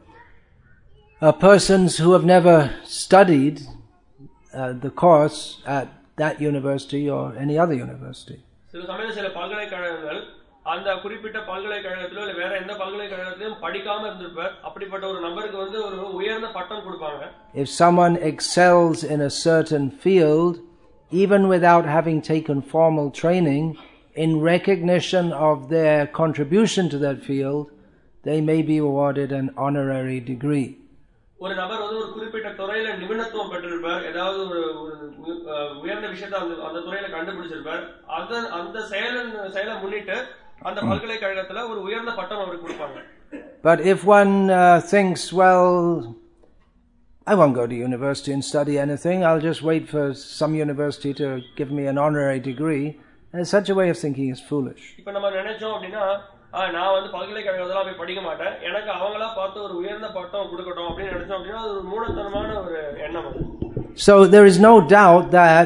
persons who have never studied the course at that university or any other university.
சில சமயம் சில பல்கலைக்கழகங்கள் அந்த குறிப்பிட்ட பல்கலைக்கழகத்திலோ இல்ல வேற எந்த பல்கலைக்கழகத்திலும் படிக்காம இருந்திருப்பார். அப்படிப்பட்ட ஒரு நபருக்கு வந்து ஒரு உயர்ந்த பட்டம் கொடுப்பாங்க.
If someone excels in a certain field, even without having taken formal training, in recognition of their contribution to that field, they may be awarded an honorary degree.
ஒரு நபர் வந்து ஒரு குறிப்பிட்ட துறையில நிபுணத்துவம் பெற்றிருப்பார். ஏதாவது ஒரு உயர்ந்த விஷயத்தை அந்த துறையில கண்டுபிடிச்சிருப்பார். அந்த செயலை முன்னிட்டு அந்த பல்கலைக்கழகத்துல ஒரு உயர்ந்த பட்டம் அவருக்கு கொடுப்பாங்க.
But if one thinks, well, I won't go to university and study anything, I'll just wait for some university to give me an honorary degree, and such a way of thinking is foolish.
இப்ப நம்ம நினைச்சோம் அப்படின்னா நான் வந்து பல்கலைக்கழகத்துல போய் படிக்க மாட்டேன், எனக்கு அவங்களா பார்த்து ஒரு உயர்ந்த பட்டம் கொடுக்கட்டும் அப்படின்னு நினைச்சோம் அப்படின்னா அது ஒரு மூடத்தனமான ஒரு எண்ணம் அது.
So there is no doubt that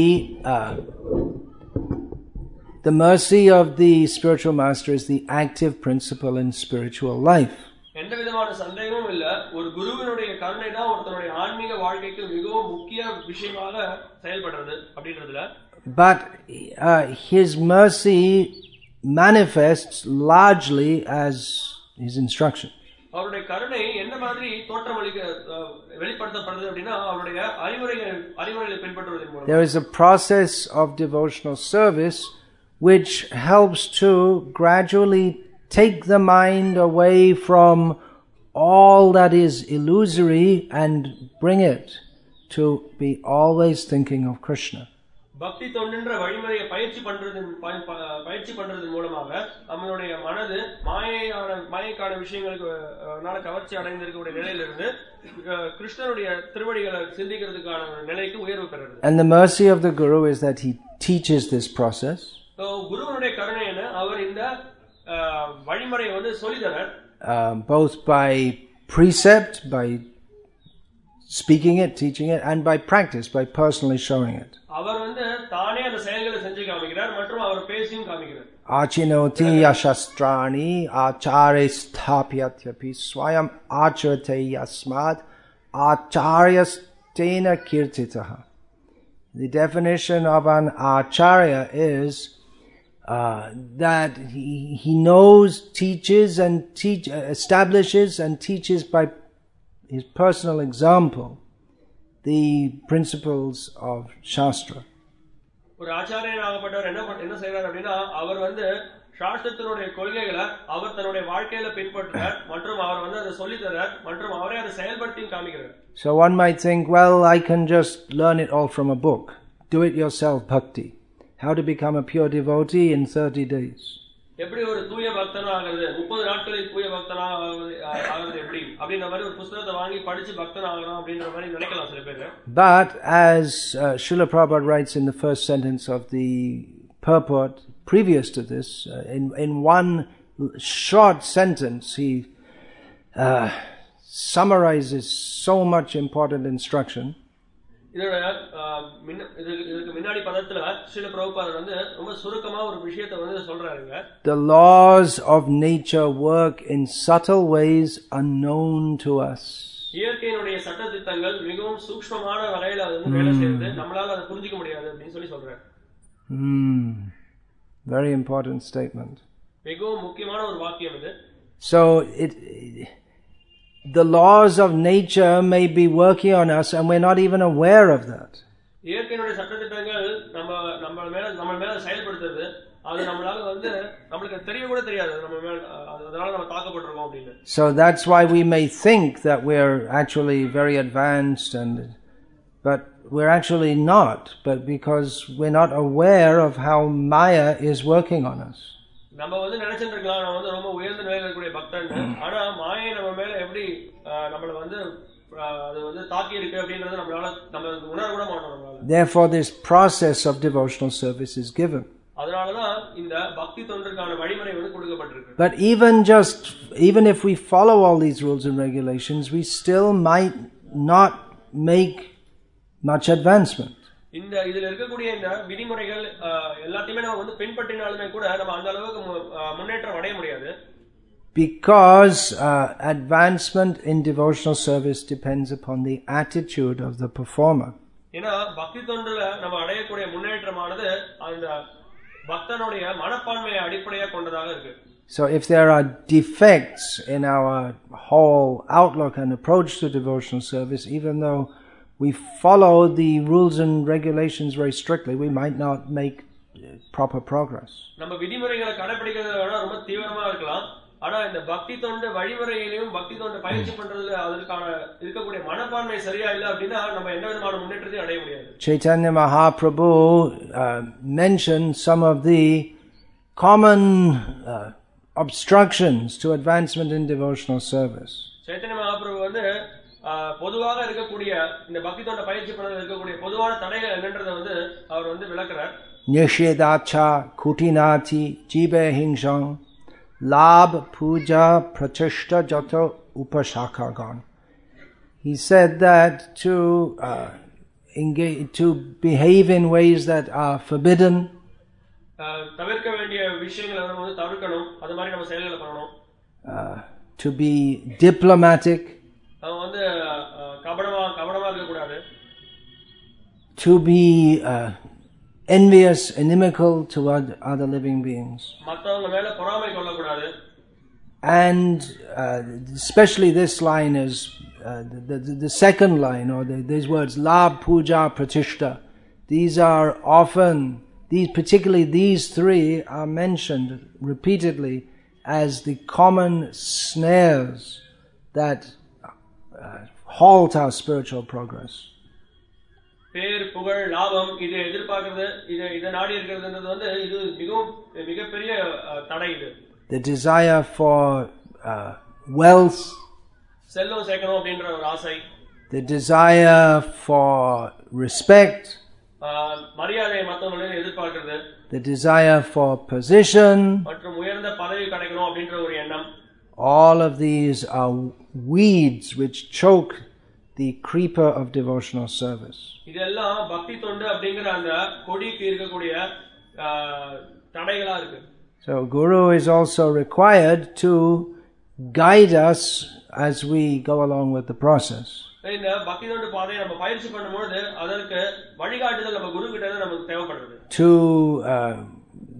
the mercy of the spiritual master is the active principle in spiritual life.
எந்த விதமான சந்தேகமும் இல்ல, ஒரு குருவினுடைய கருணை தான் ஒருத்தருடைய ஆன்மீக வாழ்க்கைக்கு மிகவும் முக்கிய விஷயமாக செயல்படுறது அப்படின்றதுல. But
his mercy manifests largely as his instruction.
அவருடைய கருணை என்ன மாதிரி வெளிப்படுத்தப்படுது அப்படின்னா அவருடைய அறிவுரைகளை பின்பற்றுவதன் மூலம்.
There is a process of devotional service which helps to gradually take the mind away from all that is illusory and bring it to be always thinking of Krishna.
பக்தி தொண்டுன்ற வழிமுறையை பயிற்சி பண்றதன் மூலமாக நம்மளுடைய மனது மாயைக்கான விஷயங்களுக்குனால கவர்ச்சி அடைந்திருக்கக்கூடிய நிலையிலிருந்து கிருஷ்ணனுடைய திருவடிகளை சிந்திக்கிறதுக்கான நிலைக்கு உயர்வு பெறுறது.
And the mercy of the Guru is that he teaches this process.
குருவினுடைய கருணை என்ன, அவர் இந்த வழிமுறையை வந்து சொல்லித்தரார்.
Both by precept, by speaking it, teaching it, and by practice, by personally showing it.
அவர் வந்து தானே அந்த செயல்களை செஞ்சு காமிக்கிறார் மற்றும் அவர் பேசியும் காமிக்கிறார்.
Achinoti yashastrani acharya sthapyatyapi swayam acharate yasmad acharyastena kirtitaha. The definition of an acharya is that he knows, teaches, and establishes and teaches by his personal example the principles of Shastra.
ஒரு ஆச்சாரியனாகப்பட்டவர் என்ன செய்றார் அப்படினா அவர் வந்து சாஸ்திரத்தினுடைய கொள்கைகளை அவர் தன்னுடைய வாழ்க்கையில பின்பற்றுறார் மற்றும் அவர் வந்து அதை சொல்லித் தரார் மற்றும் அவரே அதை செயல்படுத்தி காமிக்கிறார்.
So one might think, well, I can just learn it all from a book. Do it yourself bhakti. How to become a pure devotee in 30 days.
எப்படி ஒரு தூய பக்தனா ஆகிறது 30 நாட்களில் தூய பக்தனா ஆகிறது எப்படி அப்படின்ற மாதிரி ஒரு புத்தகத்தை வாங்கி படிச்சு பக்தனா ஆகணும் அப்படின்ற மாதிரி நினைக்கலாம் சில பேர்.
But as Srila Prabhupada writes in the first sentence of the purport previous to this, in one short sentence he summarizes so much important instruction.
இதுக்கு முன்னாடி பதத்துல ஸ்ரீல பிரபுபாதர் வந்து ரொம்ப சுருக்கமா ஒரு விஷயத்தை வந்து சொல்றாருங்க.
The laws of nature work in subtle ways unknown to us.
இயற்கையினுடைய சட்டதிட்டங்கள் மிகவும் சூக்ஷ்மமான வகையில அது வந்து வேலை செய்யுது, நம்மளால அதை புரிஞ்சிக்க முடியாது அப்படின்னு சொல்றாரு.
Very important statement.
மிகவும் முக்கியமான ஒரு வாக்கியம் இது.
So the laws of nature may be working on us and we're not even aware of that.
இயற்கையினுடைய சட்டதிட்டங்கள் நம்ம மேல செயல்படுத்துறது, அது நம்மளால வந்து நமக்கு தெரிய கூட தெரியாது, அதனால நம்ம தாக்கப்பட்டிருக்கோம் அப்படின்னு.
So that's why we may think that we're actually very advanced but we're actually not, but because we're not aware of how Maya is working on us.
நம்ம வந்து நினைச்சிட்டு இருக்கலாம் நம்ம வந்து ரொம்ப உயர்ந்த நிலையில இருக்கக்கூடிய பக்தன், ஆனா மாயை நம்ம மேல எப்படி நம்மள வந்து அது வந்து தாக்கி இருக்கு அப்படிங்கறது நம்ம உணர கூட மாட்டோம்.
Therefore this process of devotional service is given.
அதனாலதான் இந்த பக்தி தொண்டுக்கான வழிமுறை வந்து கொடுக்கப்பட்டிருக்கு.
But even if we follow all these rules and regulations, we still might not make much advancement.
இதுல இருக்கக்கூடிய இந்த விதிமுறைகள் எல்லாத்தையுமே நம்ம வந்து பின்பற்றினாலுமே கூட நம்ம அந்த அளவுக்கு முன்னேற்றம் அடைய முடியாது.
Because advancement in devotional service depends upon the attitude of the performer.
ஏன்னா பக்தி தொண்டுல நம்ம அடையக்கூடிய முன்னேற்றமானது அந்த பக்தனுடைய மனப்பான்மையை அடிப்படையாக கொண்டதாக இருக்கு.
So if there are defects in our whole outlook and approach to devotional service, even though we follow the rules and regulations very strictly, we might not make proper progress.
நம்ம விதிமுறைகளை கடைபிடிக்கிறதுல ரொம்ப தீவிரமா இருக்கலாம், ஆனா இந்த பக்தி தொண்டு வழிமுறையிலும் பக்தி தொண்டு பயிற்சி பண்றதுல அதற்கான இருக்கக்கூடிய மனப்பான்மை சரியா இல்ல அப்படின்னா நம்ம எந்த விதமான முன்னேற்றத்தையும் அடைய முடியாது.
Chaitanya Mahaprabhu mentioned some of the common obstructions to advancement in devotional service.
Chaitanya Mahaprabhu வந்து பொதுவாக இருக்கக்கூடிய இந்த பக்தி தொண்ட பயிற்சி பண்ணதுல இருக்கக்கூடிய பொதுவான தடைகள் என்னன்றதை வந்து அவர் வந்து விளக்குறார்.
Nishedācha kutinati jibe hingshaṁ labh puja prachishta jato upashakagan. He said that to behave in ways that are forbidden,
தவிர்க்க வேண்டிய விஷயங்களை நம்ம வந்து தவிர்க்கணும், அது மாதிரி நம்ம செயல்களை பண்ணணும்.
To be diplomatic,
வந்து கபடமா இருக்க கூடாது.
To be envious, inimical to other living beings.
மத்தவங்க மேல பொறாமை கொள்ளக்கூடாது.
And especially this line is the second line, or these words labh puja pratishta. These are often, particularly these three are mentioned repeatedly as the common snares that halt our spiritual progress.
பேர் புகழ் லாபம் இதை எதிர்பார்க்கிறது, இதை நாடி இருக்கிறதுன்றது வந்து இது மிகப்பெரிய தடை. இது
the desire for wealth,
செல்வம் சேர்க்கணும் அப்படின்ற ஒரு ஆசை,
the desire for respect,
மரியாதையை மற்றவங்களிடம் எதிர்பார்க்கிறது,
the desire for position,
மற்றும் உயர்ந்த பதவி கிடைக்கணும் அப்படின்ற ஒரு எண்ணம்.
All of these are weeds which choke the creeper of devotional service.
இதெல்லாம் பக்தி தொண்டு அப்படிங்கற அந்த கொடிக்கு இருக்கக்கூடிய தடைகளா இருக்கு.
So Guru is also required to guide us as we go along with the process.
இந்த பக்தி தொண்டு பாதையை நம்ம பயிற்சி பண்ணும்போது அதற்கு வழிகாட்டுதல் நம்ம குரு கிட்ட இருந்து நமக்கு தேவைப்படுது.
To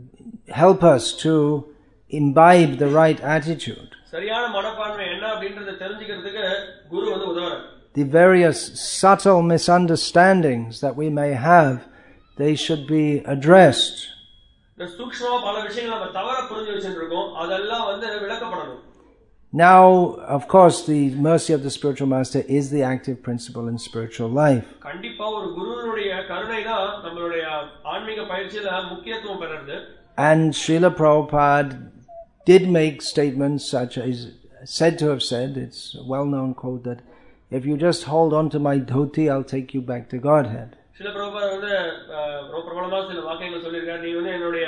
help us to imbibe the right attitude.
சரியான மனப்பான்மை என்ன அப்படின்றத தெரிஞ்சிக்கிறதுக்கு குரு வந்து உதவுறார்.
The various subtle misunderstandings that we may have, they should be addressed.
இந்த சூக்ஷ்மமா பல விஷயங்களை நம்ம தவற புரிஞ்சு வச்சிருக்கோம், அதெல்லாம் வந்து விளக்கப்படணும்.
Now, of course, the mercy of the spiritual master is the active principle in spiritual life.
கண்டிப்பா ஒரு குருவினுடைய கருணை தான் நம்மளுடைய ஆன்மீக பயிற்சியில முக்கியத்துவம் பெறுறது.
And Srila Prabhupada did make statements such as said to have said, it's a well-known quote, that if you just hold on to my dhoti, I'll take you back to Godhead.
Srila Prabhupada வந்து பிரபலமா சில வாக்கியங்கள் சொல்லியிருக்காரு. நீ வந்து என்னுடைய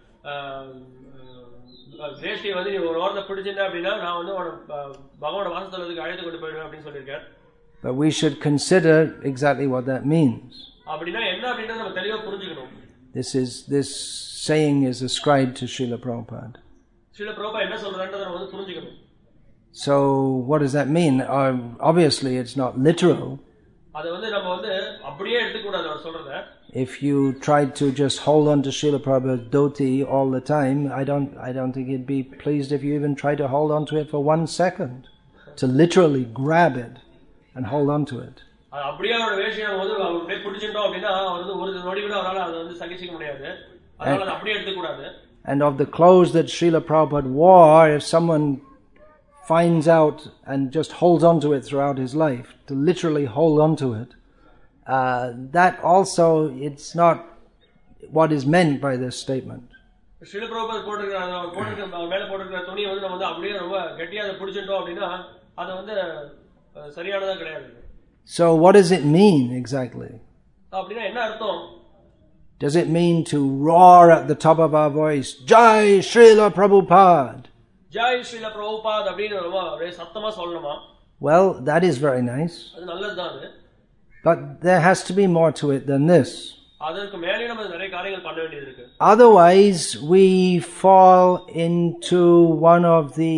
வேஷ்டியை வந்து நீ ஒரு ஓரத்தை பிடிச்சிருந்தா அப்படின்னா நான் வந்து பகவானோட வாசஸ்தலத்துக்கு அழைத்து கொண்டு போயிடுவேன் அப்படின்னு சொல்லியிருக்காரு.
But we should consider exactly what that means.
அப்படின்னா என்ன அப்படின்றத நம்ம தெளிவா புரிஞ்சுக்கணும்.
This saying is ascribed to Srila Prabhupada.
Srila Prabhupada என்ன சொல்றாருன்றத நம்ம வந்து புரிஞ்சுக்கணும்.
So what does that mean? Obviously it's not literal.
அது வந்து நம்ம வந்து அப்படியே எடுத்துக்க கூடாது அவர் சொல்றத.
If you tried to just hold on to Srila Prabhupada's dhoti all the time, I don't think he'd be pleased if you even try to hold on to it for 1 second, to literally grab it and hold on to it.
அப்படியே அவரோட வேஷ்டியை வந்து அப்படியே பிடிச்சிட்டோம் அப்படின்னா அவர் வந்து ஒரு நொடி கூட அவரால அதை வந்து சகிச்சிக்க முடியாது. அதனால அப்படியே எடுத்துக்க கூடாது.
And of the clothes that Srila Prabhupada wore, if someone finds out and just holds on to it throughout his life, to literally hold on to it, that also, it's not what is meant by this statement.
Srila Prabhupada போட்டிருக்கிற மேல போட்டிருக்கிற துணியை வந்து நம்ம வந்து அப்படியே ரொம்ப கெட்டியா அதை பிடிச்சிட்டோம் அப்படின்னா அது வந்து சரியானதா கிடையாது.
So what does it mean exactly?
அப்படின்னா என்ன அர்த்தம்?
Does it mean to roar at the top of our voice, Jai Srila Prabhupada?
Jai Srila Prabhupada அப்படினு ரொம்ப சத்தமா சொல்லணுமா?
Well, that is very nice.
அது நல்லதுதான்.
But there has to be more to it than this.
அதற்கு மேலே நம்ம நிறைய காரியங்கள் பண்ண வேண்டியது இருக்கு.
Otherwise, we fall into one of the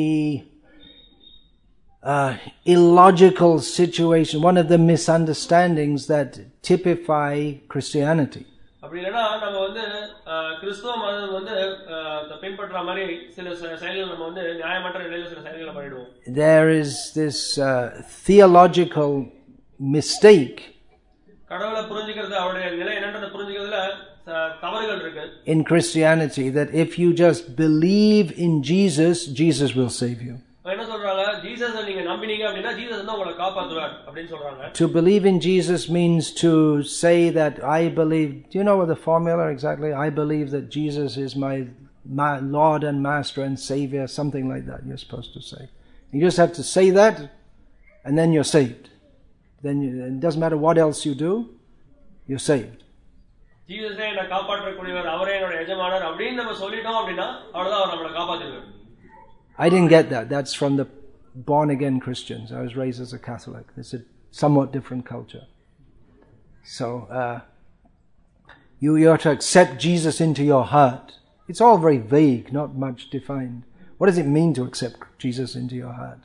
illogical situation, one of the misunderstandings that typify Christianity.
அப்படி இல்லனா நம்ம வந்து கிறிஸ்தவ மதம் வந்து பின்பற்ற மாதிரி சில செயல்கள் நம்ம வந்து நியாயமற்ற நிலையில சில செயல்களை பண்ணிடுவோம்.
There is this theological mistake
கடவுளை புரிஞ்சிக்கிறது அவருடைய நிலை என்னன்றதை புரிஞ்சிக்கிறதுல தவறுகள் இருக்கு. In
Christianity, that if you just believe in Jesus, Jesus will save you.
என்ன சொல்றாங்க? ஜீசஸை நீங்க நம்பினீங்க அப்படினா ஜீசஸ் தான் உங்களை காப்பாத்துவார் அப்படினு சொல்றாங்க.
To believe in Jesus means to say that I believe. Do you know what the formula exactly? I believe that Jesus is my Lord and Master and Savior, something like that you're supposed to say. You just have to say that and then you're saved. Then it doesn't matter what else you do, you're saved.
ஜீசஸே என்னை காப்பாற்றக்கூடியவர், அவரே என்னோட எஜமானர் அப்படினு நம்ம சொல்லிட்டோம் அப்படினா அவ்வளவுதான் அவர் நம்மளை காப்பாத்துவார்.
I didn't get that. That's from the born-again Christians. I was raised as a Catholic. It's a somewhat different culture. So, you are to accept Jesus into your heart. It's all very vague, not much defined. What does it mean to accept Jesus into your heart?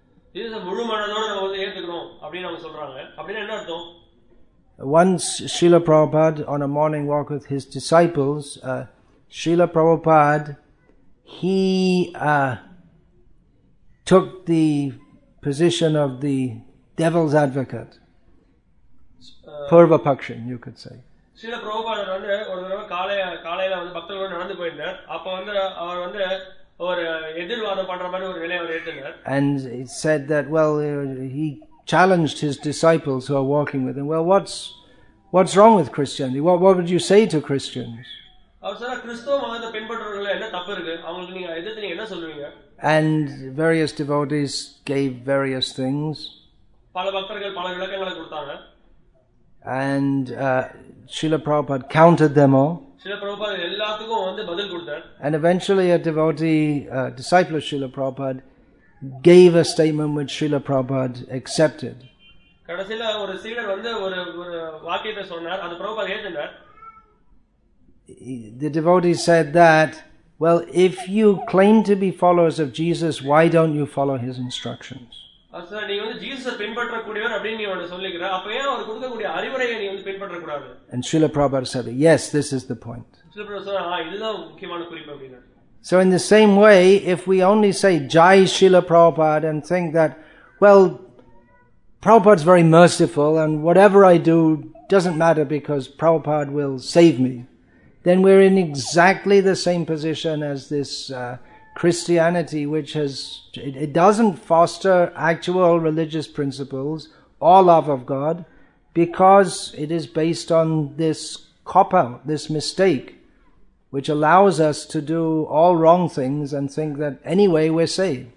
Once Srila Prabhupada, on a morning walk with his disciples, Srila Prabhupada, he took the position of the devil's advocate. Purva Pakshin, you could say.
Srila Prabhupada வந்து ஒரு தடவை காலையில வந்து பக்தர்களோட நடந்து போயிருந்தார். அப்ப வந்து அவர் வந்து ஒரு எதிர்வாதம் பண்ற மாதிரி ஒரு நிலையை அவர் ஏத்துனார். And
he said that, well, he challenged his disciples who are walking with him. Well, what's wrong with Christianity? What would you say to Christians?
அவர் சொன்னா கிறிஸ்தவ மதத்தை பின்பற்றுறவங்கள என்ன தப்பு இருக்கு? அவங்களுக்கு நீங்க எதிர்த்து நீங்க என்ன சொல்லுவீங்க?
And various devotees gave various things.
பல பக்தர்கள் பல விளக்கங்களை கொடுத்தாங்க.
And Srila Prabhupada counted them all.
Srila Prabhupada எல்லாத்துக்கும் வந்து பதில் கொடுத்தார்.
And eventually a devotee, disciple of Srila Prabhupada, gave a statement which Srila Prabhupada accepted.
கடைசில ஒரு சீடர் வந்து ஒரு வாக்கியத்தை சொன்னார், அது பிரபுபாத் ஏற்றுனார்.
The devotee said that, well, if you claim to be followers of Jesus, why don't you follow his instructions?
Sir நீ வந்து ஜீசஸை பின்பற்றக்கூடியவர் அப்படின்னு நீ அவனை சொல்லிக்கிற, அப்ப ஏன் அவர் கொடுக்கக்கூடிய அறிவுரையை நீ வந்து பின்பற்றக்கூடாது?
And Srila Prabhupada said, yes, this is the point.
சில பேர் சொல்றாங்க, இதுதான் முக்கியமான குறிப்பு அப்படின்னு.
So in the same way, if we only say Jai Srila Prabhupada and think that, well, Prabhupada's very merciful and whatever I do doesn't matter because Prabhupada will save me, then we're in exactly the same position as this Christianity, which it doesn't foster actual religious principles or love of God because it is based on this cop-out, this mistake, which allows us to do all wrong things and think that anyway we're saved.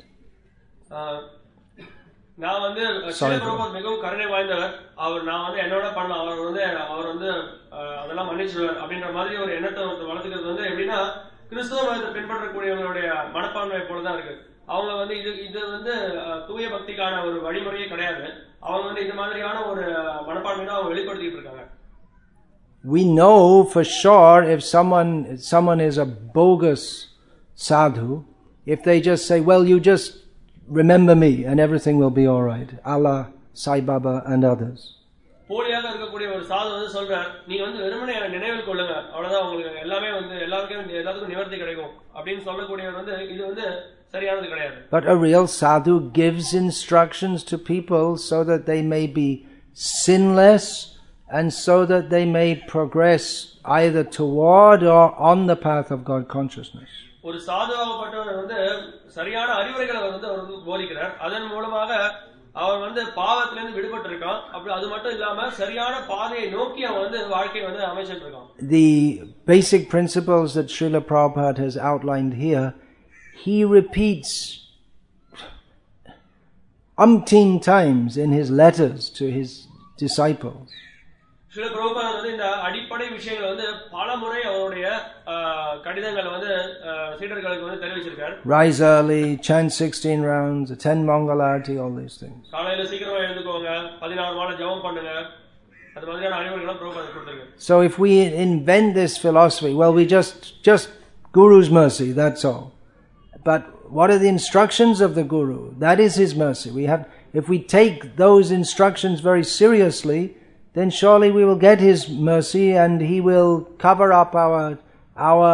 நான் வந்து மிகவும் கருணை வாய்ந்தவர், நான் வந்து என்னோட பண்ணலாம், அவர் வந்து அதெல்லாம் மன்னிச்சுடுவார் அப்படின்ற மாதிரி ஒரு எண்ணத்தை வளர்த்துக்கிறது வந்து எப்படின்னா கிறிஸ்துவ மதத்தை பின்பற்றக்கூடியவங்களுடைய மனப்பான்மை போலதான் இருக்கு. அவங்க வந்து இது வந்து தூய பக்திக்கான ஒரு வழிமுறையே கிடையாது. அவங்க வந்து இந்த மாதிரியான ஒரு மனப்பான்மை தான் அவங்க வெளிப்படுத்திட்டு இருக்காங்க.
We know for sure if someone is a bogus sadhu, if they just say, well, you just remember me and everything will be all right. Allah, Sai Baba and others.
போலியாக இருக்கக்கூடிய ஒரு சாது வந்து சொல்றார், நீ வந்து வெறுமனே நினைவில் கொள்ளுங்க, அவ்வளவுதான், உங்களுக்கு எல்லாமே வந்து எல்லாத்துக்கும் நிவர்த்தி கிடைக்கும் அப்படின்னு சொல்லக்கூடியவர் வந்து இது வந்து சரியானது கிடையாது.
But a real sadhu gives instructions to people so that they may be sinless and so that they may progress either toward or on the path of God consciousness.
ஒரு சாதுவாகப்பட்டவர் வந்து சரியான அறிவுரைகளை வந்து அவர் வந்து போதிக்கிறார். அதன் மூலமாக அவர் வந்து பாவத்திலிருந்து விடுபட்டு இருக்கான். அப்படி அது மட்டும் இல்லாம சரியான பாதையை நோக்கி அவன் வந்து வாழ்க்கையை வந்து அமைச்சிட்டு இருக்கான்.
The basic principles that Srila Prabhupada has outlined here, he repeats umpteen times in his letters to his disciples.
Srila Prabhupada வந்து இந்த அடிப்படை விஷயங்களை வந்து பல முறை அவருடைய கடிதங்களை வந்து சீடர்களுக்கு வந்து தெரிவிச்சிருக்கார்.
Rise early, chant 16 rounds, attend Mangalarti, all these things.
காலையில சீக்கிரமா எழுந்துக்கோங்க, 16 மாலை ஜெபம் பண்ணுங்க, அது மாதிரியான அறிவுரைகளை பிரபுபாதா கொடுத்திருக்கார்.
So if we invent this philosophy, well, we just Guru's mercy, that's all. But what are the instructions of the Guru? That is his mercy. If we take those instructions very seriously, then surely we will get his mercy and he will cover up our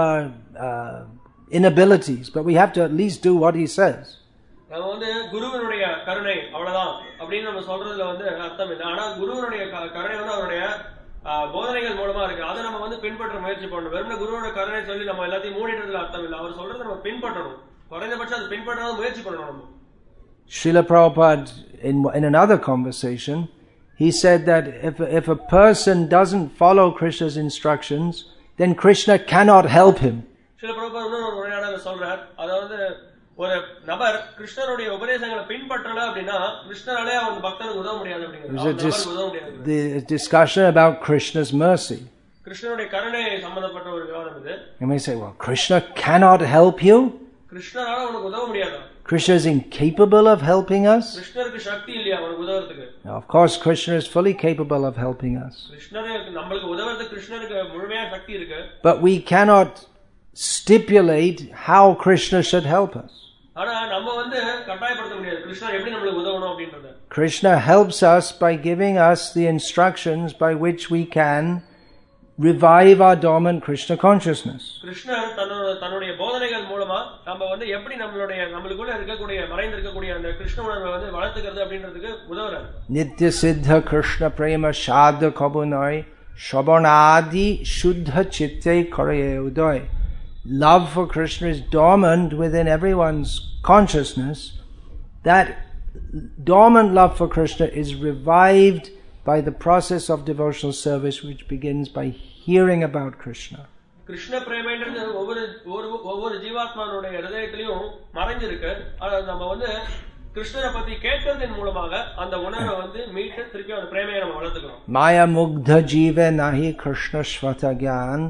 inabilities. But we have to at least do what he says.
நம்ம வந்து குருவினுடைய கருணை அவ்வளவுதான் அப்படின்னு நம்ம சொல்றதுல வந்து அர்த்தம் இல்லை. ஆனா குருவினுடைய கருணை வந்து அவருடைய போதனைகள் மூலமா இருக்கு. அதை நம்ம வந்து பின்பற்ற முயற்சி பண்ணணும். வெறும் குருவோட கருணை சொல்லி நம்ம எல்லாத்தையும் மூடிடுறதுல அர்த்தம் இல்லை. அவர் சொல்றதை நம்ம பின்பற்றணும். குறைந்தபட்சம் அது பின்பற்றாத முயற்சி பண்ணணும் நம்ம.
Srila Prabhupada in another conversation, he said that if a person doesn't follow Krishna's instructions, then Krishna cannot help him.
Srila Prabhupada இன்னொரு உரையாடல சொல்றார், அதாவது ஒரு நபர் கிருஷ்ணருடைய உபதேசங்களை பின்பற்றல அப்படின்னா கிருஷ்ணராலே அவன் பக்தனுக்கு உதவ முடியாது அப்படிங்கிறது.
The discussion about Krishna's mercy.
கிருஷ்ணருடைய கருணை சம்பந்தப்பட்ட ஒரு விவாதம் இது.
You may say, well, Krishna cannot help you.
கிருஷ்ணரால உனக்கு உதவ முடியாது.
Krishna is incapable of helping us.
கிருஷ்ணருக்கு சக்தி இல்லையா அவனுக்கு உதவறதுக்கு?
Of course, Krishna is fully capable of helping us.
கிருஷ்ணருக்கு நமக்கு உதவறதுக்கு கிருஷ்ணருக்கு முழுமையான சக்தி இருக்கு.
But we cannot stipulate how Krishna should help us.
ஆனா நம்ம வந்து கட்டாயப்படுத்த முடியாது கிருஷ்ணர் எப்படி நமக்கு உதவணும் அப்படின்றது.
Krishna helps us by giving us the instructions by which we can revive our dormant Krishna consciousness.
கிருஷ்ணர் தன்னுடைய போதனைகள் மூலமா நம்ம வந்து எப்படி நம்மளுக்குள்ள இருக்கக்கூடிய மறைந்திருக்கக்கூடிய அந்த கிருஷ்ண உணர்வை வந்து வளர்த்துக்கிறது அப்படின்றதுக்கு உதவுறார்.
Nitya siddha Krishna prema shadha kabunai shabanadi shuddha chitte karaye uday. Love for Krishna is dormant within everyone's consciousness. That dormant love for Krishna is revived by the process of devotional service, which begins by hearing about Krishna.
Krishna பிரேமன்றது ஒவ்வொரு ஜீவாத்மானுடைய ஹிருதயத்திலும் மறைஞ்சிருக்கு. நம்ம வந்து கிருஷ்ணரை பத்தி கேட்கறதன் மூலமாக அந்த உணர்வை வந்து மீட்டு திருப்பி அந்த பிரேமையை நம்ம வளர்த்துக்கிறோம்.
Maya mugdha jive nahi Krishna svata gyan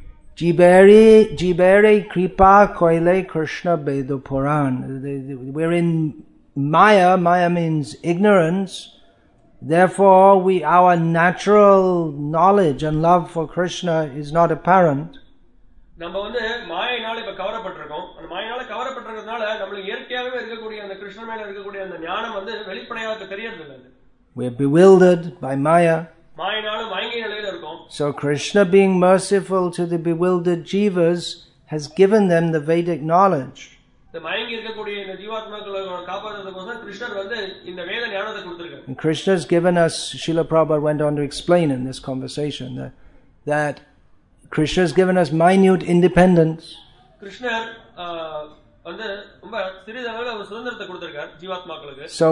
jibere kripa koile Krishna bedo puran. We're in Maya. Maya means ignorance. Therefore, our natural knowledge and love for Krishna is not apparent.
நம்ம வந்து மாயினால இப்ப கவரப்பட்டிருக்கோம். அந்த மாயினால கவரப்பட்டிருக்கிறதுனால நம்மளுக்கு இயற்கையாகவே இருக்கக்கூடிய அந்த கிருஷ்ணன் மேல இருக்கக்கூடிய அந்த ஞானம் வந்து வெளிப்படையாக தெரியறது இல்லை.
We're bewildered by Maya.
மாயினால மயங்கிய நிலையில இருக்கும்.
So Krishna, being merciful to the bewildered jivas, has given them the Vedic knowledge.
இந்த மயங்கி இருக்கக்கூடிய இந்த ஜீவாத்மாக்களை காப்பாற்றுறதுக்கோசரம் கிருஷ்ணர் வந்து இந்த வேத ஞானத்தை கொடுத்திருக்கார்.
And Krishna has given us, Srila Prabhupada went on to explain in this conversation that Krishna has given us minute independence.
கிருஷ்ணர் வந்து ரொம்ப சிறிதளவுல ஒரு சுதந்திரத்தை கொடுத்திருக்கார் ஜீவாத்மாக்களுக்கு.
So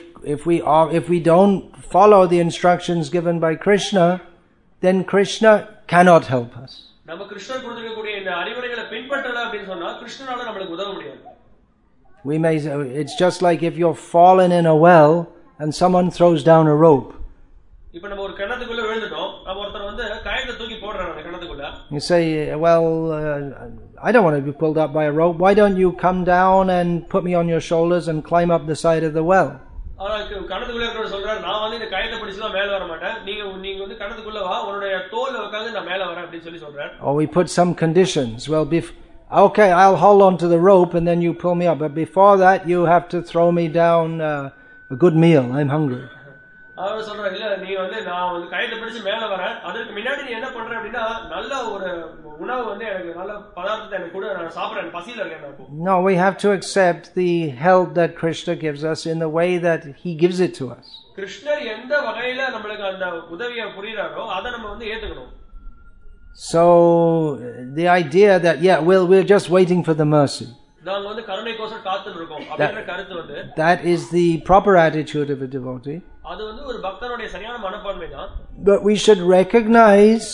if we don't follow the instructions given by Krishna, then Krishna cannot help us.
நம்ம கிருஷ்ணர் கொடுத்திருக்கக்கூடிய இந்த அறிவுரைகளை பின்பற்றல அப்படினு சொன்னா கிருஷ்ணனால நமக்கு உதவ முடியாது.
It's just like if you're fallen in a well and someone throws down a rope.
இப்போ நம்ம ஒரு கிணத்துக்குள்ள விழுந்துட்டோம். நம்ம ஒருத்தர் வந்து கயிறை தூக்கி போடுறாரு அந்த கிணத்துக்குள்ள.
You say, well, I don't want to be pulled up by a rope. Why don't you come down and put me on your shoulders and climb up the side of the well?
ஆனா கிணத்துக்குள்ள இருக்கிறவர் சொல்றாரு, நான் வந்து இந்த கயிறை பிடிச்சுலாம் மேல வர மாட்டேன். நீங்க வந்து கிணத்துக்குள்ள வா, உன்னுடைய தோல்ல உட்கார்ந்து நான் மேல வரேன் அப்படி சொல்றாரு.
Or we put some conditions. Well, okay, I'll hold on to the rope and then you pull me up. But before that, you have to throw me down a good meal. I'm hungry.
அவர் சொல்றாரு, இல்ல நீ வந்து நான் வந்து கயிறை பிடிச்சு மேல வரேன். அதுக்கு முன்னாடி நீ என்ன பண்ற அப்படின்னா நல்ல ஒரு உணவு வந்து எனக்கு நல்ல பதார்த்தத்தை எனக்கு கொடு, நான் சாப்பிடுறேன், பசியில இருக்கேன் நான்.
No, we have to accept the help that Krishna gives us in the way that he gives it to us.
கிருஷ்ணர் எந்த வகையில நமக்கு அந்த உதவியை புரியறாரோ அதை நம்ம வந்து ஏத்துக்கணும்.
So the idea that we're just waiting for the mercy.
நாங்க வந்து கருணைக்கோசரம் காத்துட்டு இருக்கோம் அப்படிங்கற கருத்து வந்து
that is the proper attitude of a devotee.
அது வந்து ஒரு பக்தனுடைய சரியான மனப்பான்மை தான்.
But we should recognize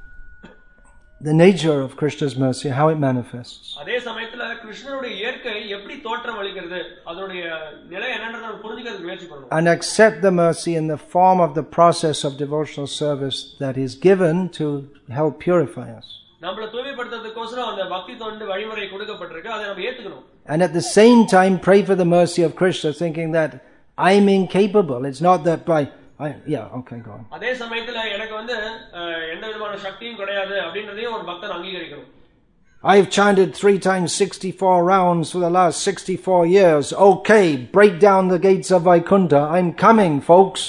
the nature of Krishna's mercy, how it manifests.
அதே சமயத்துல கிருஷ்ணனுடைய இயற்கை எப்படி தோற்றமளிக்கிறது, அதனுடைய நிலை என்னன்றதை நம்ம புரிஞ்சிக்கிறதுக்கு முயற்சி பண்ணணும்.
And accept the mercy in the form of the process of devotional service that is given to help purify us.
நம்மள தூய்மைப்படுத்துறதுக்கோசரம் அந்த பக்தி தொண்டு வழிமுறை கொடுக்கப்பட்டிருக்கு, அதை நம்ம ஏத்துக்கணும்.
And at the same time pray for the mercy of Krishna, thinking that I'm incapable. It's not that okay, go on.
அதே சமயத்துல எனக்கு வந்து எந்த விதமான சக்தியும் கிடையாது அப்படின்றதையும் ஒரு பக்தன் அங்கீகரிக்கணும்.
I've chanted 3 times 64 rounds for the last 64 years. Okay, break down the gates of Vaikuntha. I'm coming, folks.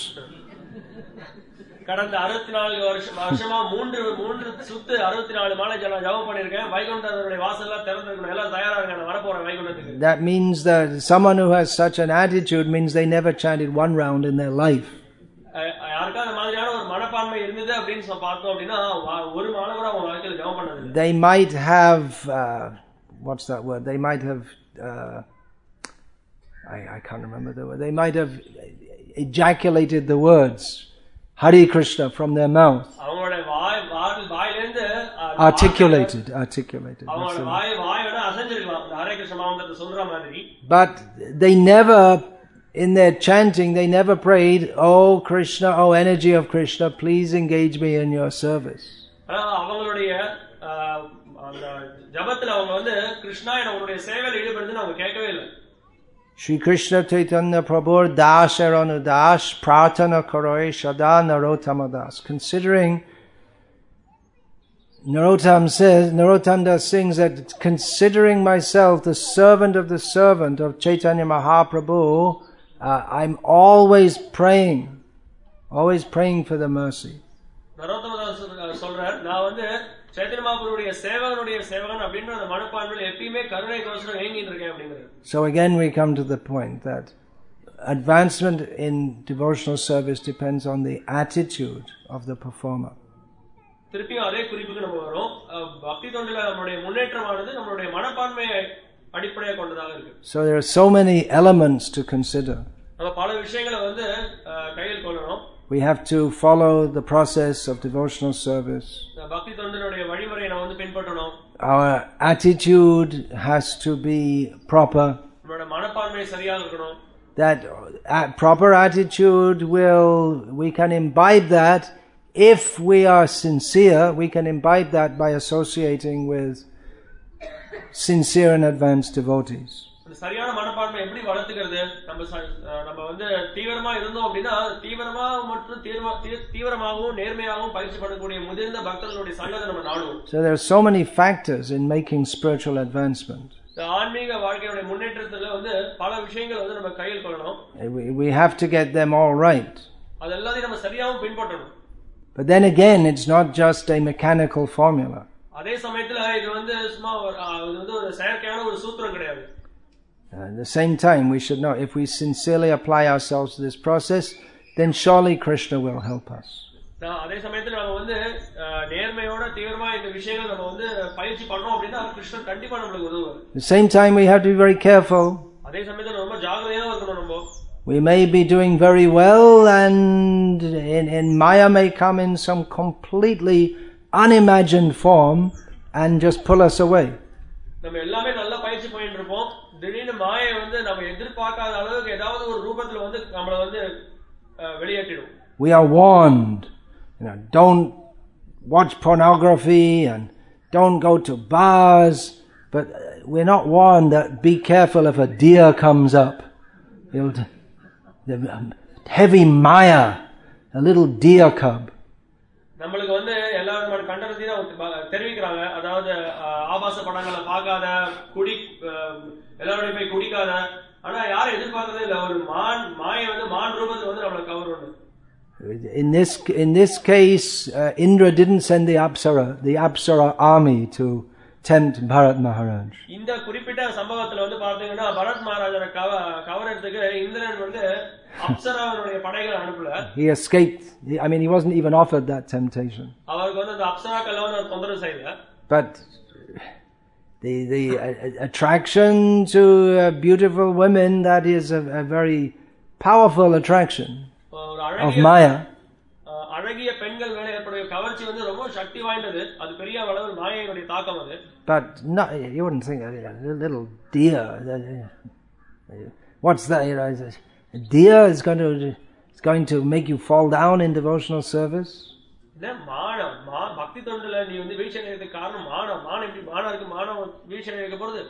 கடந்த 64 வருஷமா 3 சுத்து 64 மாலை ஜபம் பண்ணிருக்கேன். வைகுண்டத்துடைய வாசல்லாம் திறந்திருக்கணும், எல்லாம் தயாரா இருங்க, நான் வர போறேன் வைகுண்டத்துக்கு.
That means that someone who has such an attitude means they never chanted 1 round in their life.
யாருக்கா அந்த மாதிரியான ஒரு மனப்பான்மை இருந்தது அப்படினு பார்த்தோம் அப்படினா ஒரு மாலை கூட அவங்க வாழ்க்கையில ஜபம் பண்ணது இல்ல.
They might have what's that word? They might have I can't remember the word. They might have ejaculated the words Hare Krishna from their mouth.
அவங்களுடைய வாயிலிருந்து
articulated.
அவங்களுடைய வாயோட அசைஞ்சிரலாம் ஹரே கிருஷ்ண மந்திரத்தை சொல்ற மாதிரி.
But they never, in their chanting, they never prayed, "Oh Krishna, oh energy of Krishna, please engage me in your service."
அவங்களுடைய அந்த ஜபத்துல அவங்க வந்து கிருஷ்ணா என்ன உன்னுடைய சேவையில ஈடுபடுதுன்னு அவங்க கேட்கவே இல்லை.
Shri Krishna Chaitanya Prabhupada Das Eranu Das Prarthana Karoy Shada Narottama Das. Considering Narottam Das sings that considering myself the servant of Chaitanya Mahaprabhu, I'm always praying for the mercy.
Narottam Das சொல்றார், நான் வந்து சைத்தன்ய மகாபிரபுவுடைய சேவகன் அப்படின்ற அந்த மனப்பான்மையில எப்பவுமே கருணைக்கோசரம் ஏங்கிட்டு இருக்கேன் அப்படிங்கிறது.
So again we come to the point that advancement in devotional service depends on the attitude of the performer.
திருப்பியும் அதே குறிப்புக்கு நம்ம வரோம். பக்தி தொண்டில நம்மளுடைய முன்னேற்றமானது நம்மளுடைய மனப்பான்மையை அடிப்படையாக கொண்டதாக இருக்கு.
So there are so many elements to consider.
நம்ம பல விஷயங்களை வந்து கையில் கொள்ளணும்.
We have to follow the process of devotional service.
பக்தி தொண்டினுடைய வழிமுறையை நாம் வந்து பின்பற்றணும்.
Our attitude has to be proper.
நம்மளுடைய மனப்பான்மை சரியாக இருக்கணும்.
That proper attitude we can imbibe that if we are sincere. We can imbibe that by associating with sincere and advanced devotees.
சரியான மனப்பான்மை எப்படி வளர்த்துக்கிறது? நம்ம வந்து தீவிரமா இருந்தோம் அப்படின்னா தீவிரமா மற்றும் தீவிரமாகவும் நேர்மையாகவும் பயிற்சி பண்ணக்கூடிய முதிர்ந்த பக்தர்களுடைய சங்கத்தை நம்ம நாடுவோம்.
So there are so many factors in making spiritual advancement.
ஆன்மீக வாழ்க்கையோட முன்னேற்றத்துல வந்து பல விஷயங்கள் வந்து நம்ம கையில் கொள்ளணும்.
We have to get them all right.
அதெல்லாம் நம்ம சரியாவும் பின்பற்றணும்.
But then again, it's not just a mechanical formula.
அதே சமயத்துல இது வந்து சும்மா இது வந்து ஒரு செயற்கையான ஒரு சூத்திரம் கிடையாது.
At the same time, we should know if we sincerely apply ourselves to this process, then surely Krishna will help us.
அதே சமயத்துல நம்ம வந்து நேர்மையோட தீவிரமா இந்த விஷயங்களை நம்ம வந்து பயிற்சி பண்ணோம் அப்படின்னா கிருஷ்ணன் கண்டிப்பா நமக்கு உதவுவார். At the
same time, we have to be very careful.
அதே சமயத்துல ரொம்ப ஜாக்கிரதையா இருக்கணும் நம்ம.
We may be doing very well and in Maya may come in some completely unimagined form and just pull us away.
நம்ம எல்லாமே நல்ல பயிற்சி பண்ணிட்டு இருப்போம். திடீர்னு மாயை வந்து நம்ம எதிர்பார்க்காத அளவுக்கு ஏதாவது ஒரு ரூபத்துல வந்து நம்மள வந்து வெளியேற்றிடும்.
We are warned, don't watch pornography and don't go to bars, but we're not warned that be careful if a deer comes up. The heavy Maya, a little deer cub.
நம்மளுக்கு வந்து எல்லாரும் கண்டனத்தையும் தெரிவிக்கிறாங்க. அதாவது ஆபாச படங்களை பார்க்காத, எல்லாரோட போய் குடிக்காத. ஆனா யாரும் எதிர்பார்க்கறதே இல்ல, ஒரு மாயை வந்து மான் ரூபத்துல வந்து நம்மளை கவரும்.
In this case, Indra didn't send the Apsara army to tempt Bharat Maharaj.
இந்த குறிப்பிட்ட சம்பவத்துல வந்து பாத்தீங்கன்னா பரத் மகாராஜரை கவரத்துக்கு இந்திரன் வந்து அப்சராவுடைய படைகளை அனுப்பல.
He escaped. I mean, he wasn't even offered that temptation.
அவருக்கு வந்து அந்த அப்சராக்கள் வந்து தொந்தரவு செய்யல.
But the attraction to beautiful women, that is a very powerful attraction of Maya.
அழகிய பெண்கள் மேல ஏற்படுற கவர்ச்சி வந்து ரொம்ப சக்தி வாய்ந்தது. அது பெரிய அளவில் மாயையினுடைய தாக்கம் அது.
But no, you wouldn't think a little deer. What's that? A deer is going to make you fall down in devotional service.
இல்ல மானம் பக்தி தொண்டுல நீ வந்து வீழ்ச்சி அடையறதுக்கு காரணம் மானம் எப்படி மானருக்கு மானம் வீழ்ச்சி அடையக்க போறது.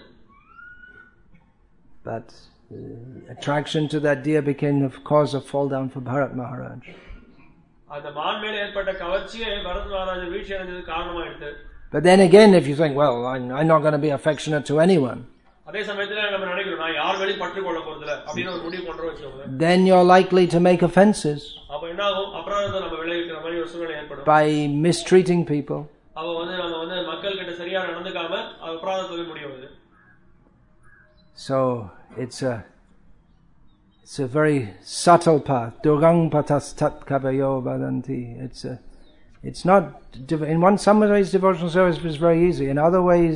But attraction to that deer became the cause of fall down for Bharat Maharaj.
அந்த மான் மேல ஏற்பட்ட கவர்ச்சியே பரத் மகாராஜ் வீழ்ச்சி அடைஞ்சதுக்கு காரணமாயிடுது.
But then again, if you think, well, I'm not going to be affectionate to anyone,
அதே சமயத்துல நம்ம நினைக்கிறோம் நான் யார் மேலயும் பற்று கொள்ள போறதில்ல அப்படின ஒரு முடிவு பண்றோம் வெச்சுக்கோங்க.
Then you're likely to make offenses.
அப்ப என்ன ஆகும்? அபராதத்தை நம்ம விளைவிக்கிற மாதிரி ஒரு சூழ்நிலை ஏற்படும்.
By mistreating people.
அவ வந்து நம்ம வந்து மக்கள் கிட்ட சரியா நடந்துக்காம அபராதத்தை முடியுது.
So it's a very subtle path. Durgang patas tat kabayo vadanti. It's not, in some ways devotional service is very easy. In other ways,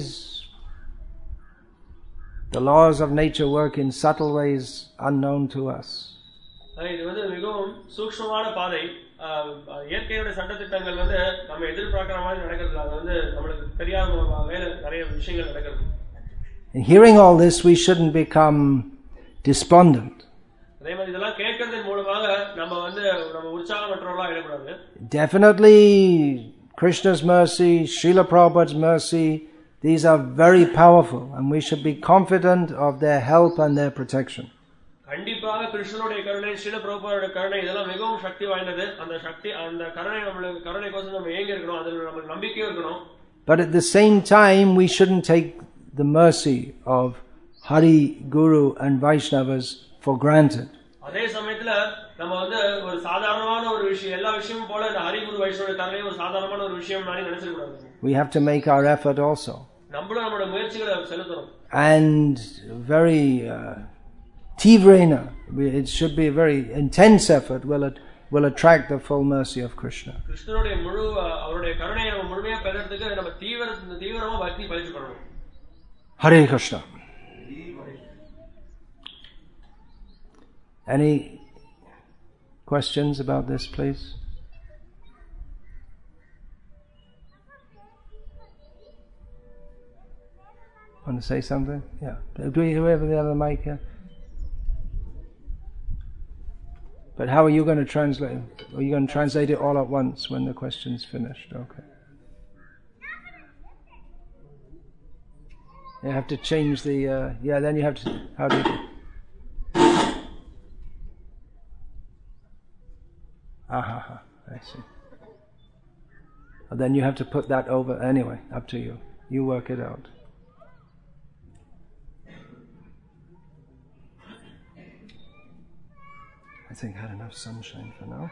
the laws of nature work in subtle ways unknown to us.
இது வந்து மிகவும் சூக்ஷ்மமான பாதை. இயற்கையோட சட்டதிட்டங்கள் வந்து நம்ம எதிர்பார்க்கிற மாதிரி நடக்கிறது. அது வந்து நமக்கு தெரியாத வகையில நிறைய விஷயங்கள் நடக்கிறது.
In hearing all this, we shouldn't become despondent.
அதே மாதிரி இதெல்லாம் கேட்கிறதன் மூலமாக நம்ம வந்து நம்ம உற்சாகமற்றவர்களா ஆயிடக்கூடாது.
Definitely Krishna's mercy, Srila Prabhupada's mercy, these are very powerful and we should be confident of their help and their protection.
கண்டிப்பாக கிருஷ்ணனுடைய கருணை, ஸ்ரீல பிரபுபாதோட கருணை இதெல்லாம் மிகவும் சக்தி வாய்ந்தது. அந்த கருணை நம்மளுக்கு கருணைக்கோசம் நம்ம ஏங்கி இருக்கணும், அதுல நமக்கு நம்பிக்கையும் இருக்கணும்.
But at the same time, we shouldn't take the mercy of Hari, Guru and Vaishnavas for granted.
அதே சமயத்துல நம்ம வந்து ஒரு சாதாரணமான ஒரு விஷயம், எல்லா விஷயமும் போல இந்த ஹரி குரு வைஷ்ணவ கருணை ஒரு சாதாரணமான ஒரு விஷயம் மாதிரி நினைச்சிட கூடாது.
We have to make our effort also.
நம்மளும் நம்மளோட முயற்சிகளை செலுத்தணும்.
And very tivrena, it should be a very intense effort, will attract the full mercy of Krishna.
கிருஷ்ணனுடைய அவருடைய கருணையை நம்ம முழுமையா பெறறதுக்கு நம்ம தீவிரமா பக்தி பயிற்சி பண்ணணும்.
Hare Krishna. Any questions about this, please? Want to say something? Yeah. Do we have the other mic here? But how are you going to translate? Are you going to translate it all at once when the question's finished? Okay. You have to change the. Then you have to. How do you do? I see. Well, then you have to put that over. Anyway, up to you. You work it out. I think I had enough sunshine for now.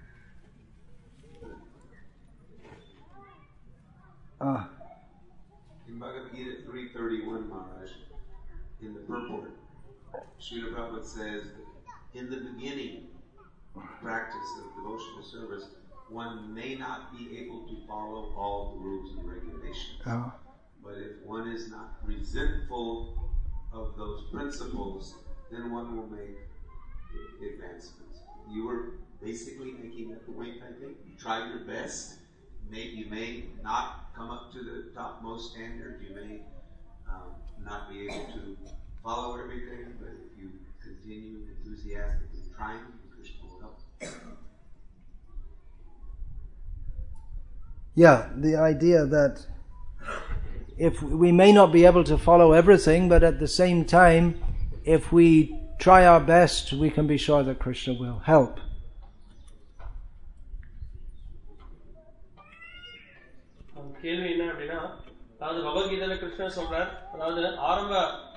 In Bhagavad Gita 3:31, Maharaj, in the purport, Srila Prabhupada says, in the beginning practice of devotional service, one may not be able to follow all the rules and regulations. But if one is not resentful of those principles, then one will make advancements. You were basically making that point, I think. You tried your best. You may not come up to the topmost standard. You may not be able to follow everything, but if you continue enthusiastically trying, Krishna will help.
Yeah, the idea that if we may not be able to follow everything, but at the same time, if we try our best, we can be sure that Krishna will help.
கேள்வி என்ன அப்படின்னா, அதாவது பகவத்கீதையில கிருஷ்ணன் சொல்றார், அதாவது ஆரம்ப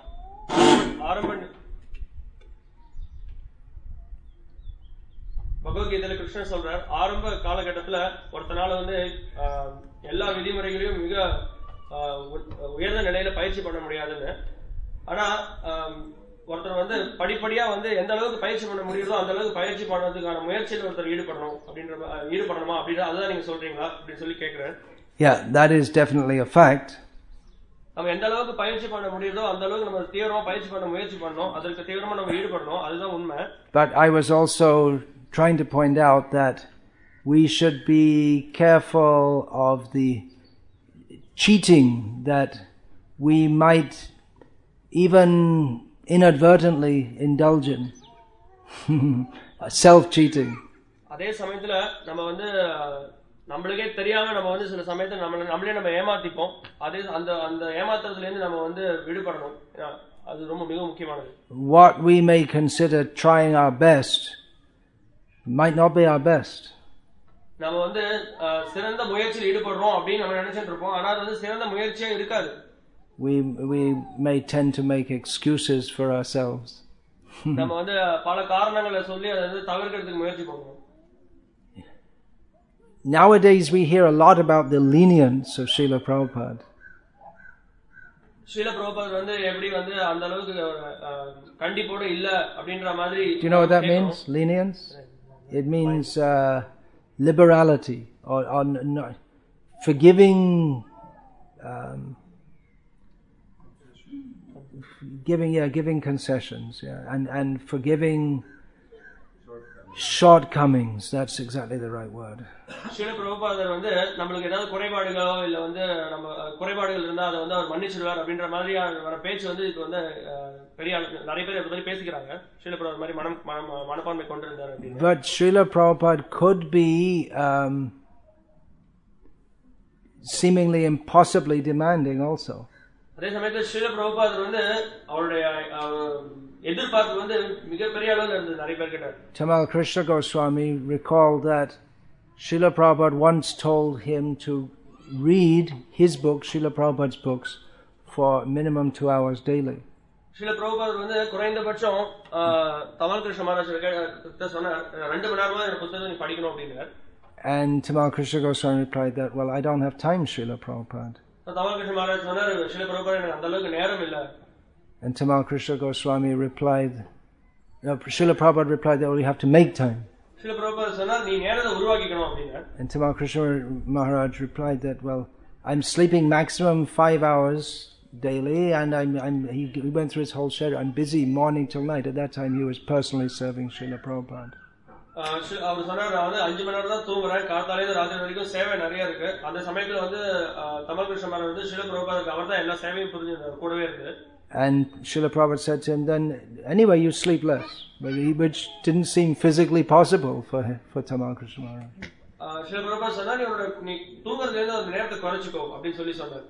பகவத்கீதையில கிருஷ்ணன் சொல்றார், ஆரம்ப காலகட்டத்துல ஒருத்தனால வந்து எல்லா விதிமுறைகளையும் மிக உயர்ந்த நிலையில பயிற்சி பண்ண முடியாதுன்னு. ஆனா ஒருத்தர் வந்து படிப்படியா வந்து எந்த அளவுக்கு பயிற்சி பண்ண முடியுதோ அந்த அளவுக்கு பயிற்சி பண்ணதுக்கான முயற்சியில் ஒருத்தர் ஈடுபடணுமா அப்படின்னு அதுதான் நீங்க சொல்றீங்களா அப்படின்னு சொல்லி கேட்கிறேன்.
Yeah, that is definitely a fact.
நம்ம எந்த அளவுக்கு பயிற்சி பண்ண முடியுதோ அந்த அளவுக்கு நம்ம தீவிரமா பயிற்சி பண்ண முயற்சி பண்ணணும், அதற்கு தீவிரமா நம்ம ஈடுபடணும், அதுதான் உண்மை.
But I was also trying to point out that we should be careful of the cheating that we might even inadvertently indulge in. Self-cheating.
அதே சமயத்துல நம்ம வந்து நம்மளுக்கே தெரியாம நம்ம வந்து சில சமயத்துல நம்மளே நம்ம ஏமாத்திப்போம். அதே அந்த ஏமாத்துறதுல இருந்து நம்ம வந்து விடுபடணும். அது ரொம்ப மிக முக்கியமானது.
What we may consider trying our best might not be our best.
நம்ம வந்து சிறந்த முயற்சியில் ஈடுபடுறோம் அப்படின்னு நம்ம நினைச்சிட்டு இருப்போம், ஆனா அது வந்து சிறந்த முயற்சியே இருக்காது.
We may tend to make excuses for ourselves.
நம்ம வந்து பல காரணங்களை சொல்லி அதை வந்து தவிர்க்கிறதுக்கு முயற்சி பண்ணுவோம்.
Nowadays we hear a lot about the lenience of Srila Prabhupada.
Srila Prabhupada வந்து எப்படி வந்து அந்த அளவுக்கு கண்டிப்போட இல்ல அப்படின்ற மாதிரி.
Do you know what that means? Lenience? It means liberality or forgiving, giving concessions, and forgiving shortcomings. That's exactly the right word.
Srila Prabhupada வந்து நமக்கு ஏதாவது குறைபாடுகளோ இல்ல வந்து நம்ம குறைபாடுகள் இருந்தா அதை வந்து அவர் மன்னிச்சிடுவார் அப்படின்ற மாதிரி வர பேச்சு வந்து இது வந்து பெரிய நிறைய பேர் இதை பத்தி பேசிக்கிறாங்க. Srila Prabhupada மாதிரி மனப்பான்மை கொண்டிருந்தார் அப்படின்னு.
But Srila Prabhupada could be seemingly impossibly demanding also.
அதே சமயத்துல Srila Prabhupada வந்து அவருடைய எதிர்பார்ப்பு வந்து மிகப்பெரிய அளவில் இருந்தது நிறைய பேர் கிட்ட.
Tamal Krishna Goswami recalled that Srila Prabhupada once told him to read his book, Srila Prabhupada's books, for minimum 2 hours daily.
Srila Prabhupada வந்து குறைந்தபட்சம் தமால் கிருஷ்ண மகாராஜ் கிட்ட சொன்னார், 2 மணி நேரமா இந்த புத்தகத்தை நீ படிக்கணும் அப்படின்னார்.
And Tamal Krishna Goswami replied that, well, I don't have time, Srila Prabhupada.
Dhamaal Krishna Maharaj சொன்னார், Srila Prabhupada எனக்கு அந்த அளவுக்கு நேரம் இல்ல.
And Tamal Krishna Goswami replied, Srila Prabhupada replied that, well, you have to make time.
Srila Prabhupada சொன்னார், நீ நேரத்தை உருவாக்கிக்கணும் அப்படின்னார்.
And Tamal Krishna Maharaj replied that, well, I'm sleeping maximum 5 hours daily, and he went through his whole schedule. I'm busy morning till night. At that time, he was personally serving Srila Prabhupada.
அவர் சொன்னார், நான் வந்து 5 மணி நேரம் தான் தூங்குறேன், காத்தாலேருந்து ராத்திரி வரைக்கும் சேவை நிறைய இருக்கு. அந்த சமயத்துல வந்து தமால் கிருஷ்ண மகாராஜ் வந்து Srila Prabhupada அவர் தான் எல்லா சேவையும் புரிஞ்சிருந்தார், கூடவே இருக்கு.
And Srila Prabhupada said to him, then anyway you sleep less, which didn't seem physically possible for Tamal Krishna Maharaj.
Srila Prabhupada சொன்னார், நீ தூங்குறதுல இருந்து அந்த நேரத்தை குறைச்சுக்கோ அப்படின்னு சொல்லி சொன்னார்.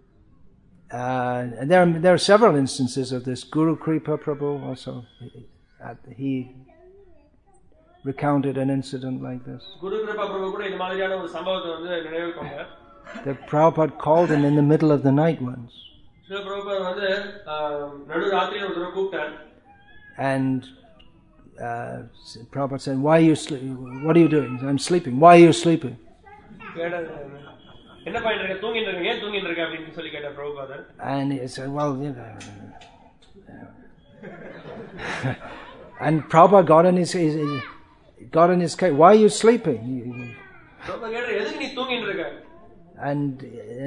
And there are several instances of this. Guru Kripa Prabhu also, he recounted an incident like this.
குரு கிருபா பிரபு கூட இந்த மாதிரியான ஒரு சம்பவத்தை வந்து நினைவு கொண்டார்.
The Prabhupada called him in the middle of the night once.
Srila Prabhupad வந்து நடு ராத்திரியில ஒரு தடவை கூப்பிட்டார்.
And Prabhupada said, "Why are you sleeping? What are you doing?" "I'm sleeping." "Why are you sleeping?"
என்ன பண்ணிட்டு இருக்க? தூங்கிட்டு இருக்க. ஏன் தூங்கிட்டு இருக்க அப்படின்னு சொல்லி கேட்டார் பிரபுபாதர்.
And he said, "Well, and Prabhupada got in his case. "Why are you sleeping?"
Prabhupad கேட்டார், எதுக்கு நீ தூங்கிட்டு இருக்க?
And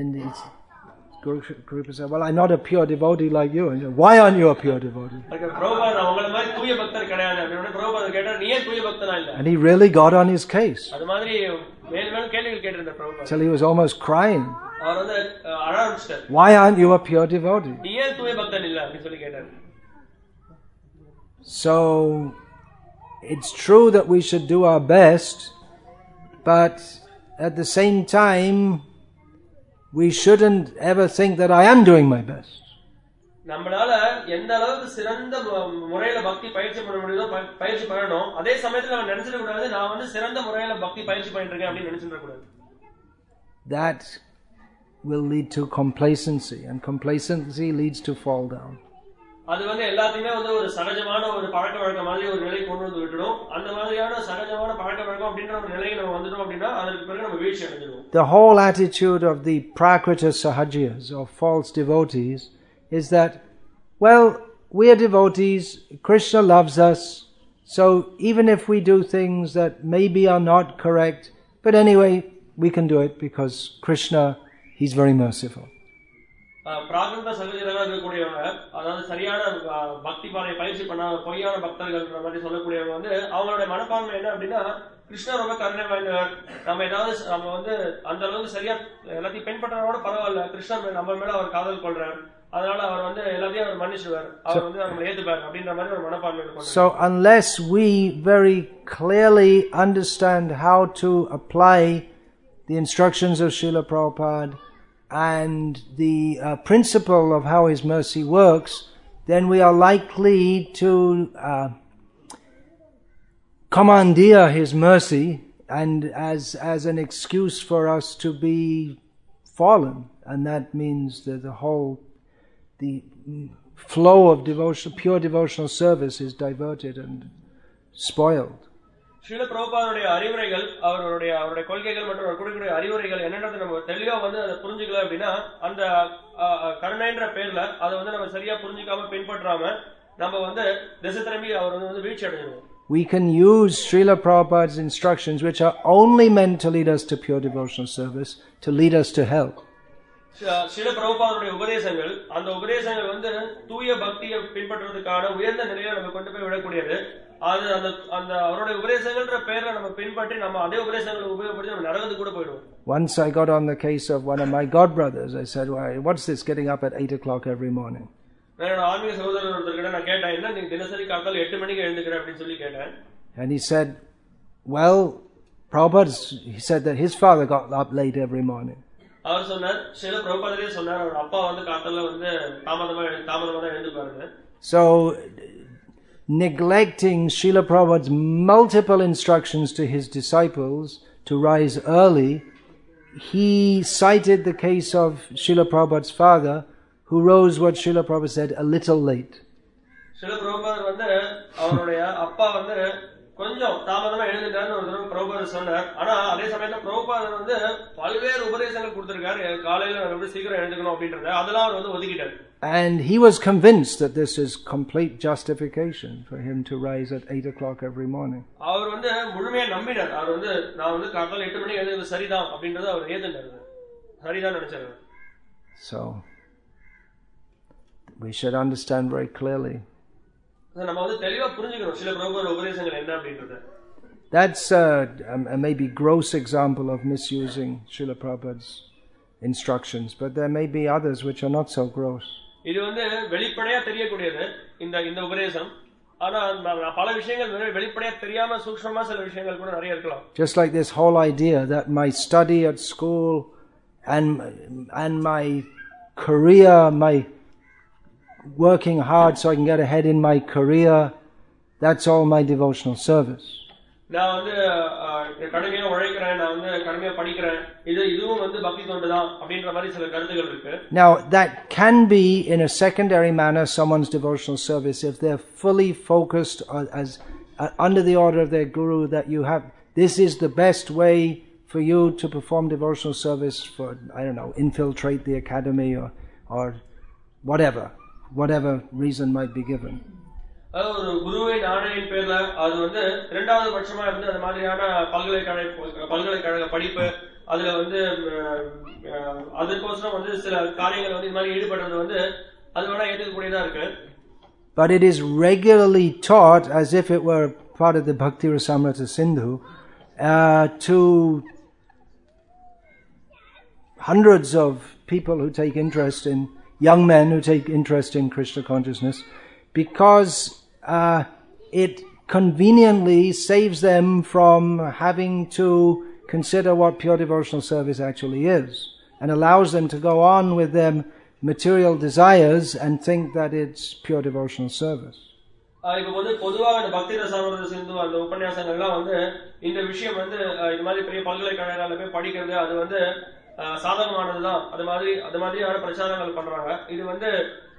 Guru said, "Well, I'm not a pure devotee like you." And he said, "Why aren't you a pure devotee?"
Prabhupad அவங்கள மாதிரி தூய பக்தர் கிடையாது அப்படினு பிரபுபாத் கேட்டார், நீ ஏன் தூய பக்தனா இல்ல?
And he really got on his case.
அது மாதிரி மேலும் கேள்விகள் கேட்டிருந்தார் Prabhupad.
Till he was almost crying.
அவர் வந்து அழ ஆரம்பிச்சார்.
"Why aren't you a pure devotee?"
நீ ஏன் தூய பக்தன் இல்ல அப்படி சொல்லி கேட்டார்.
So it's true that we should do our best, but at the same time we shouldn't ever think that I am doing my best.
நம்மளால எந்த அளவுக்கு சிறந்த முறையில பக்தி பயிற்சி பண்ண முடியுதோ பயிற்சி பண்ணணும். அதே சமயத்துல நம்ம நினைச்சிட கூடாது நான் வந்து சிறந்த முறையில பக்தி பயிற்சி பண்ணிட்டு இருக்கேன் அப்படின்னு நினைச்சிட கூடாது.
That will lead to complacency, and complacency leads to fall down.
அது வந்து எல்லாத்தையுமே வந்து ஒரு சகஜமான ஒரு பழக்க வழக்கம் மாதிரி ஒரு நிலை கொண்டு வந்து விட்டுடும். அந்த மாதிரியான சகஜமான பழக்க வழக்கம் அப்படின்ற ஒரு நிலைக்கு நம்ம வந்துட்டோம் அப்படின்னா அதற்கு பிறகு நம்ம வீழ்ச்சி அடைஞ்சிடுவோம்.
The whole attitude of the Prakrita Sahajiyas, or false devotees, is that, well, we are devotees, Krishna loves us, so even if we do things that maybe are not correct, but anyway, we can do it because Krishna, he's very merciful.
பிராகிருத சகஜராக இருக்கக்கூடியவங்க, அதாவது சரியான பக்தி பாதை பயிற்சி பண்ணாத பொய்யான பக்தர்கள் மாதிரி சொல்லக்கூடியவங்க வந்து அவங்களோட மனப்பான்மை என்ன அப்படின்னா, கிருஷ்ணர் ரொம்ப கருணை வாய்ந்தவர், நம்ம ஏதாவது நம்ம வந்து அந்த அளவுக்கு சரியா எல்லாத்தையும் பின்பற்றனோட பரவாயில்ல, கிருஷ்ணர் நம்ம மேல அவர் காதல் கொள்றார், அதனால அவர் வந்து எல்லாத்தையும் அவர் மன்னிச்சுவார், அவர் வந்து நம்மளை ஏத்துப்பார் அப்படின்ற மாதிரி ஒரு மனப்பான்மை.
So unless we very clearly understand how to apply the instructions of Srila Prabhupada and the principle of how His mercy works, then we are likely to commandeer His mercy and as an excuse for us to be fallen, and that means that the flow of pure devotional service is diverted and spoiled.
Srila பிரபுபாதனுடைய அறிவுரைகள், அவருடைய கொள்கைகள் மற்றும் அவர் கொடுக்கக்கூடிய அறிவுரைகள் என்னன்றது நம்ம தெளிவா வந்து அதை புரிஞ்சுக்கல அப்படின்னா, அந்த கருணைன்ற பேர்ல அதை வந்து நம்ம சரியா புரிஞ்சுக்காம பின்பற்றாம நம்ம வந்து திசை திரும்பி அவர் வந்து வீழ்ச்சி அடைஞ்சிருவோம்.
We can use Srila Prabhupada's instructions, which are only meant to lead us to pure devotional service, to lead us to hell.
Srila பிரபுபாதனுடைய உபதேசங்கள், அந்த உபதேசங்கள் வந்து தூய பக்தியை பின்பற்றுவதற்கான உயர்ந்த நிலையில நம்ம கொண்டு போய் விடக்கூடியது. அது அந்த அவருடைய உபதேசங்கள்ன்ற பேர்ல நம்ம பின்பற்றி நம்ம அதே உபதேசங்களை உபயோகப்படுத்தி நம்ம நரகத்துக்கு கூட போயிடுவோம்.
Once I got on the case of one of my god brothers. I said, "What's this getting up at 8 o'clock every morning?"
என்னோட ஆன்மீக சகோதரர் ஒருத்தர்கிட்ட நான் கேட்டேன், என்ன நீ தினசரி காலையில 8 மணிக்கு எழுந்துக்கிற அப்படின்னு சொல்லி கேட்டேன்.
And he said, "Well, Prabhupada, he said that his father got up late every morning."
அவர் சொன்னார், சில பிரபுபாதரே சொன்னார், அவர் அப்பா வந்து காலையில வந்து தாமதமா தான் எழுந்துப்பாருங்க.
So neglecting Srila Prabhupada's multiple instructions to his disciples to rise early, he cited the case of Srila Prabhupada's father, who rose, what Srila Prabhupada said, a little late.
Srila Prabhupada வந்து அவருடைய அப்பா வந்து கொஞ்சம் தாமதமா எழுந்துட்டாருன்னு ஒரு தடவை பிரபுபாதர் சொன்னார். ஆனா அதே சமயத்துல பிரபுபாதர் வந்து பல்வேறு உபதேசங்கள் கொடுத்திருக்காரு, காலையில எப்படி சீக்கிரம் எழுந்துக்கணும் அப்படின்றத, அதெல்லாம் அவர் வந்து ஒதுக்கிட்டார்.
And he was convinced that this is complete justification for him to rise at 8 o'clock every morning.
அவர் வந்து முழுமையா நம்பினார். அவர் வந்து நான் வந்து காலையில 8 மணிக்கு எழுந்துக்கிறது சரிதான் அப்படின்றத அவர் ஏத்துட்டாரு, சரிதான் நினைச்சாரு.
So we should understand very clearly.
நம்ம வந்து தெளிவா புரிஞ்சுக்கணும் சில பிரபுபாதர் உபதேசங்கள் என்ன அப்படின்றத.
That's a maybe gross example of misusing Srila Prabhupada's instructions, but there may be others which are not so gross.
இது வந்து வெளிப்படையா தெரியக்கூடியது இந்த உபதேசம். ஆனா பல விஷயங்கள் வெளிப்படையா தெரியாம சூக்ஷ்மமா சில விஷயங்கள் கூட நிறைய இருக்கலாம்.
Just like this whole idea that my study at school and my career, my working hard so I can get ahead in my career, that's all my devotional service.
நான் வந்து கடுமையா உழைக்கிறேன், நான் வந்து கடுமையா படிக்கிறேன், இதுவும் வந்து பக்தி தொண்டு தான் அப்படின்ற மாதிரி சில கருத்துக்கள் இருக்கு.
Now that can be in a secondary manner someone's devotional service if they're fully focused as under the order of their guru that you have this is the best way for you to perform devotional service for, I don't know, infiltrate the academy or whatever reason might be given.
ஒரு குருவின் ஆணையின் பேர்ல அது வந்து இரண்டாவது பட்சமா இருந்து அந்த மாதிரியான பல்கலைக்கழக படிப்பு அதுல வந்து அதற்கோசரம் வந்து சில காரியங்கள் வந்து இந்த மாதிரி ஈடுபடுறது வந்து அது வேணா ஏற்றுக்கக்கூடியதா இருக்கு.
But it is regularly taught as if it were part of the Bhakti Rasamrita Sindhu to hundreds of people who take interest in, young men who take interest in Krishna consciousness, because it conveniently saves them from having to consider what pure devotional service actually is, and allows them to go on with their material desires and think that it's pure devotional service.
இப்ப வந்து பொதுவாக இந்த பக்தி ரசாமிர்த சிந்து அந்த உபன்யாசங்கள்லாம் வந்து இந்த விஷயம் வந்து இந்த மாதிரி பெரிய பல்கலைக்கழகங்கள்ல போய் படிக்கிறது அது வந்து சாதகமானதுதான், அது மாதிரியான பிரச்சாரங்கள் பண்றாங்க. இது வந்து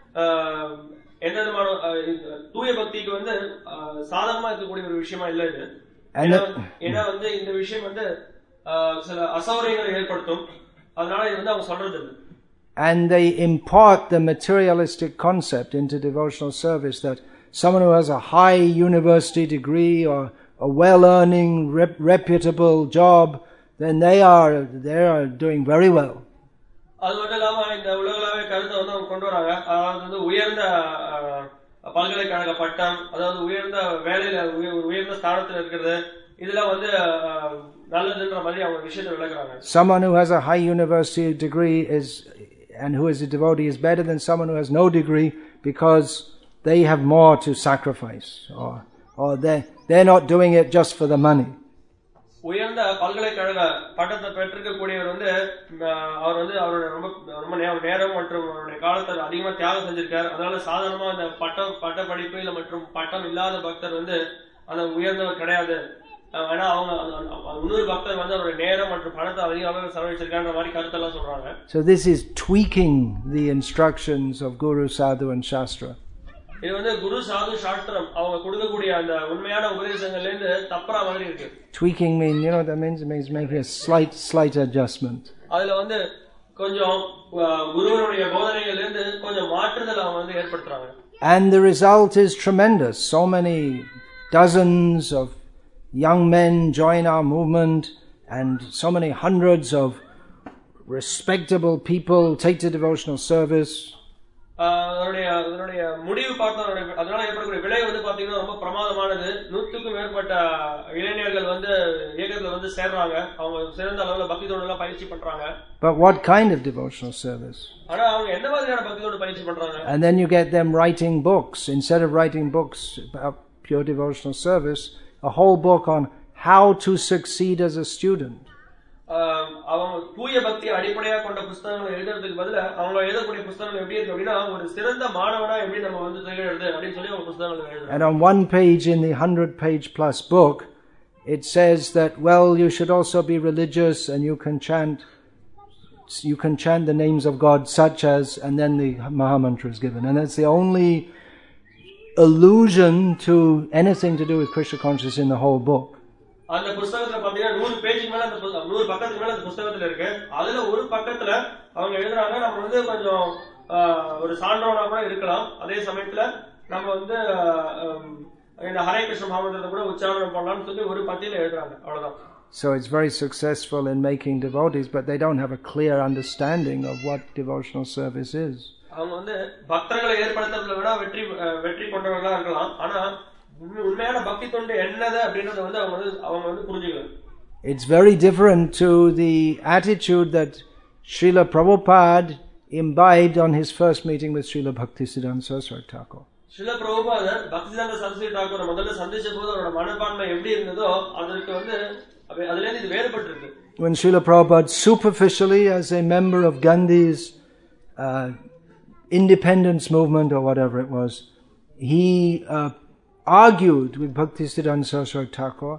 எந்த விதமான தூய பக்திக்கு வந்து சாதகமா இருக்கக்கூடிய ஒரு விஷயமா இல்ல இது. ஏன்னா வந்து இந்த விஷயம் வந்து சில அசௌகரியங்களை ஏற்படுத்தும், அதனால இது வந்து அவங்க சொல்றது இல்லை.
And they import the materialistic concept into devotional service that someone who has a high university degree or a well-earning, reputable job, then they are doing very well.
அது மட்டும் இல்லாம இந்த உலகளாவிய கருத்தை வந்து அவங்க கொண்டு வராங்க. அதாவது வந்து உயர்ந்த பல்கலைக்கழக பட்டம், அதாவது உயர்ந்த வேலையில உயர்ந்த ஸ்தானத்தில் இருக்கிறது, இதெல்லாம் வந்து நல்லதுன்ற மாதிரி அவங்க விஷயத்தை விளக்குறாங்க.
Someone who has a high university degree and who is a devotee is better than someone who has no degree because they have more to sacrifice, or they're not doing it just for the money.
உயர்ந்த பல்கலைக்கழக பட்டத்தை பெற்றிருக்கக்கூடியவர் வந்து அவர் வந்து அவருடைய ரொம்ப நேரம் மற்றும் அவருடைய காலத்தை அதிகமா தியாகம் செஞ்சிருக்காரு. அதனால சாதாரணமா அந்த பட்ட படிப்பு இல்ல மற்றும் பட்டம் இல்லாத பக்தர் வந்து அந்த உயர்ந்தவர் கிடையாது. ஆனா அவங்க இன்னொரு பக்தர் வந்து அவருடைய நேரம் மற்றும் பணத்தை அதிக அளவில் செலவழிச்சிருக்கான்ற மாதிரி கருத்தெல்லாம் சொல்றாங்க.
So this is tweaking the instructions of Guru, Sadhu and Shastra.
இது வந்து குரு சாது சாஸ்திரம் அவங்க கொடுக்கக்கூடிய அந்த உண்மையான உபதேசங்கள்ல இருந்து தப்பற மாதிரி இருக்கு.
Tweaking that means it means making a slight adjustment.
அதுல வந்து கொஞ்சம் குருவினுடைய போதனைகள்ல இருந்து கொஞ்சம் மாற்றுதல் அவங்க வந்து ஏற்படுத்துறாங்க.
And the result is tremendous. So many dozens of young men join our movement and so many hundreds of respectable people take to devotional service.
அதனுடைய முடிவு பார்த்தா அதனால ஏற்படக்கூடிய விலை வந்து பாத்தீங்கன்னா ரொம்ப பிரமாதமானது. 100க்கும் மேற்பட்ட இளைஞர்கள் வந்து இயக்கத்துல வந்து சேர்றாங்க. அவங்க சிறந்த அளவுல பக்தி தொண்டு எல்லாம் பயிற்சி பண்றாங்க.
But what kind of devotional service?
ஆனா அவங்க எந்த மாதிரியான பக்தி தொண்டு பயிற்சி பண்றாங்க?
And then you get them writing books. Instead of writing books about pure devotional service, a whole book on how to succeed as a student.
அவங்க தூய பக்தியை அடிப்படையாக கொண்ட புத்தகங்களை எழுதுறதுக்கு பதிலா அவங்க எழுதக்கூடிய புத்தகங்கள் எப்படி இருக்கு அப்படின்னா ஒரு சிறந்த மாணவனா எப்படி நம்ம வந்து திகழ்றது அப்படின்னு சொல்லி அவங்க புத்தகங்கள் எழுதுறாங்க.
And on one page in the 100-page plus book, it says that you should also be religious and you can chant the names of God such as, and then the Maha Mantra is given, and that's the only allusion to anything to do with Krishna consciousness in the whole book.
அந்த புத்தகத்துல பாத்தீங்கன்னா 100 பேஜுக்கு மேல அந்த 100 பக்கத்துக்கு மேல அந்த புத்தகத்துல இருக்கு. அதுல ஒரு பக்கத்துல அவங்க எழுதுறாங்க நம்ம வந்து கொஞ்சம் ஒரு சான்றோனா கூட இருக்கலாம், அதே சமயத்துல நம்ம வந்து இந்த ஹரே கிருஷ்ண மகாமந்திரத்தை கூட உச்சாரணம் பண்ணலாம்னு சொல்லி ஒரு பத்தியில எழுதுறாங்க. அவ்வளவுதான்.
So it's very successful in making devotees, but they don't have a clear understanding of what devotional service is.
அவங்க வந்து பக்தர்களை ஏற்படுத்துறதுல விட வெற்றி கொண்டவர்களா இருக்கலாம், ஆனா உண்மையான பக்தி தொண்டு என்னது அப்படின்றத வந்து அவங்க வந்து புரிஞ்சுக்கணும்.
It's very different to the attitude that Srila Prabhupada imbibed on his first meeting with Srila Bhaktisiddhanta Saraswati Thakur.
Srila Prabhupada Bhaktisiddhanta Saraswati Thakur முதல்ல சந்திச்ச போது அவரோட மனப்பான்மை எப்படி இருந்ததோ அதற்கு வந்து அதுல இருந்து இது வேறுபட்டிருக்கு.
When Srila Prabhupada superficially as a member of Gandhi's independence movement or whatever it was, he argued with Bhaktisiddhanta Saraswati Thakur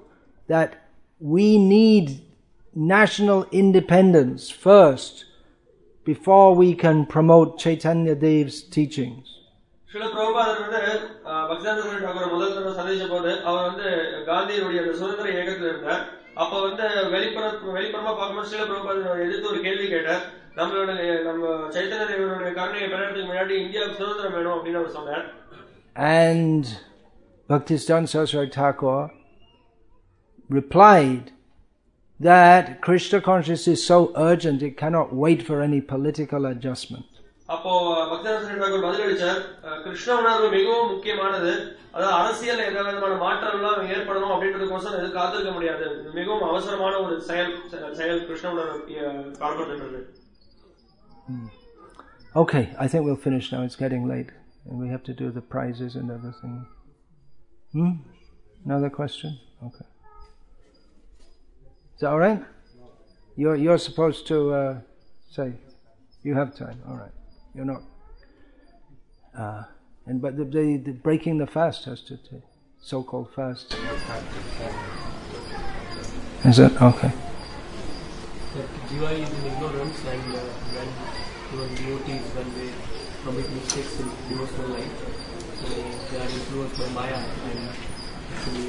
that we need national independence first before we can promote Chaitanya Dev's teachings.
Srila பிரபுபாதர் வந்து பக்திவேதாந்த டாகூர் முதல் தடவை சந்திச்ச போது அவர் வந்து காந்தியினுடைய அந்த சுதந்திர இயக்கத்தில் இருந்தார். அப்ப வந்து வெளிப்புறமா பார்க்கும்போது ஸ்ரீல பிரபுபாதர் எதிர்த்து ஒரு கேள்வி கேட்டார். நம்ம சைத்தன்ய தேவனுடைய கருணையை பெறறதுக்கு முன்னாடி இந்தியாவுக்கு சுதந்திரம் வேணும் அப்படின்னு அவர் சொன்னார்.
And Bhaktisiddhanta Saraswati Thakur replied that Krishna consciousness is so urgent it cannot wait for any political adjustment.
அப்போ பக்திவேதாந்த டாகூர் பதிலளிச்சார், கிருஷ்ண உணர்வு மிகவும் முக்கியமானது, அதாவது அரசியல் எந்த விதமான மாற்றம்லாம் ஏற்படணும் அப்படின்றதுக்கோசம் இது காத்திருக்க முடியாது, மிகவும் அவசரமான ஒரு செயல் கிருஷ்ண உணர்வு காணப்பட்டிருக்கிறது.
Okay, I think we'll finish now. It's getting late and we have to do the prizes and everything. Another question? Okay. Is that all right? You're supposed to say you have time. All right. You're not. But the breaking the fast has to take so-called fast. Is it okay?
Jiva is in ignorance, and when even devotees, when they commit mistakes in devotional life, so they are influenced by Maya, and actually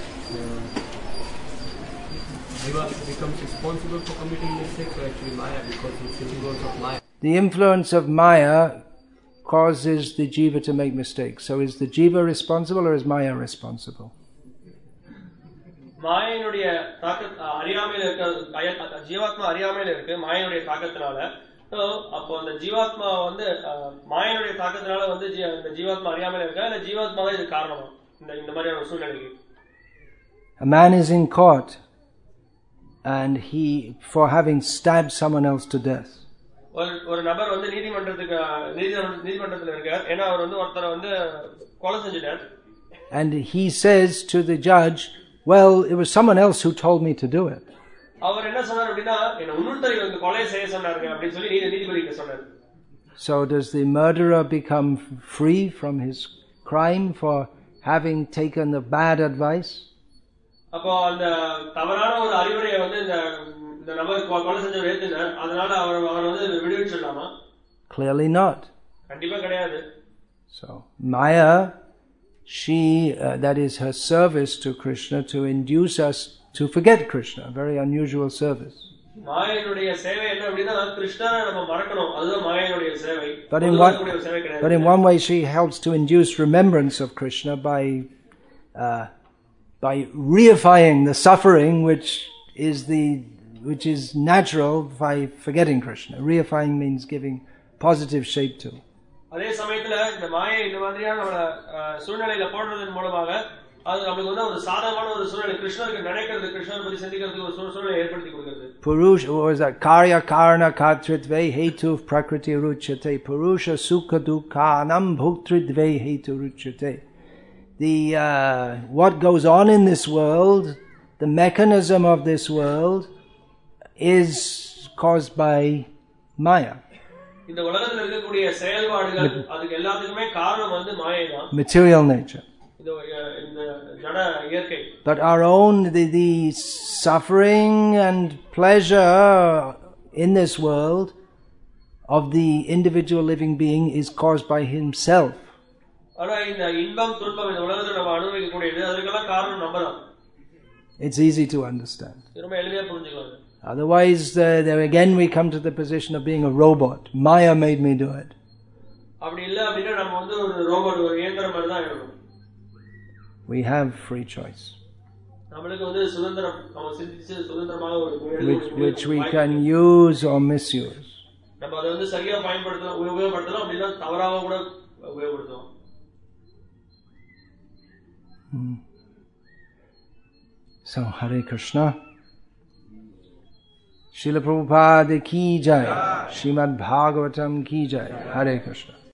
Jiva becomes responsible for committing mistakes, or actually Maya, because it's the influence of Maya.
The influence of Maya causes the jiva to make mistakes. So is the jiva responsible or is Maya responsible?
மாயனுடைய அறியாமையில இருக்க ஜீவாத்மா அறியாமையில இருக்கு மாயனுடைய தாக்கத்தினால. அப்போ அந்த ஜீவாத்மா வந்து மாயனுடைய தாக்கத்தினால வந்து இந்த ஜீவாத்மா அறியாமையில இருக்கா இல்ல ஜீவாத்மாவே இது காரணமா இந்த மாதிரியான ஒரு சூழ்நிலைக்கு?
A man is in court and he for having stabbed someone else to death.
ஒரு நபர் வந்து நீதிமன்றத்தில் இருக்கார், ஏன்னா அவர் வந்து ஒருத்தரை வந்து கொலை செஞ்சிட்டார்.
And he says to the judge, well, it was someone else who told me to do it.
அவர் என்ன சொன்னார் அப்படின்னா, என்ன இன்னொருத்தர் வந்து கொலை செய்ய சொன்னாருங்க அப்படின்னு சொல்லி நீதிபதிக்கு சொன்னார்.
So does the murderer become free from his crime for having taken the bad advice?
அப்போ அந்த தவறான ஒரு அறிவுரையை வந்து இந்த நபர் கொலை செஞ்சவர் ஏத்துனார், அதனால அவர் வந்து விடுவிச்சிடலாமா?
Clearly not.
கண்டிப்பா கிடையாது.
So Maya, she that is her service to Krishna to induce us to forget Krishna, a very unusual service.
மாயனுடைய சேவை என்ன அப்படின்னா கிருஷ்ணரை நம்ம மறக்கணும், அதுதான் மாயனுடைய சேவை.
But in one way she helps to induce remembrance of Krishna by reifying the suffering which is natural by forgetting Krishna. Reifying means giving positive shape to.
அதே சமயத்துல இந்த மாயை இந்த மாதிரியான சூழ்நிலையில போடுறதன் மூலமாக அது நமக்கு வந்து ஒரு சாதகமான ஒரு சூழ்நிலை கிருஷ்ணருக்கு நினைக்கிறது, கிருஷ்ணர் பத்தி சிந்திக்கிறதுக்கு ஒரு சூழ்நிலை ஏற்படுத்தி கொடுக்கிறது.
Purusha, what was that? Karya karana kartritve hetu prakriti ruchyate. Purusha sukha dukhanam bhuktridve hetu ruchyate. What goes on in this world, the mechanism of this world is caused by Maya.
இந்த உலகத்துல இருக்கக்கூடிய செயல்பாடுகள் அதுக்கு எல்லாத்துக்குமே காரணம் வந்து மாயை தான்.
Material nature.
இந்த ஜட இயற்கை.
But our own the suffering and pleasure in this world of the individual living being is caused by himself.
ஆனா இந்த இன்பம் துன்பம் இந்த உலகத்துல நம்ம அனுபவிக்கக்கூடியது அதுக்கெல்லாம் காரணம் நம்ம தான்.
It's easy to understand.
ரொம்ப எளிமையா புரிஞ்சுக்கலாம்.
Otherwise, there again we come to the position of being a robot. Maya made me do it.
அப்படி இல்ல அப்படினா நம்ம வந்து ஒரு ரோபோட் ஒரு இயந்திரம் மாதிரி தான் இருக்கணும்.
We have free choice.
நமக்கு வந்து சுதந்திரம், நம்ம சிந்திச்சு சுதந்திரமாக ஒரு
which we can use or misuse.
நம்ம அதை வந்து சரியா பயன்படுத்தலாம், உபயோகப்படுத்தலாம், அப்படினா தவறாக கூட உபயோகப்படுத்தலாம்.
So Hare Krishna. Srila Prabhupada ki jai, Srimad Bhagavatam ki jai, Hare Krishna.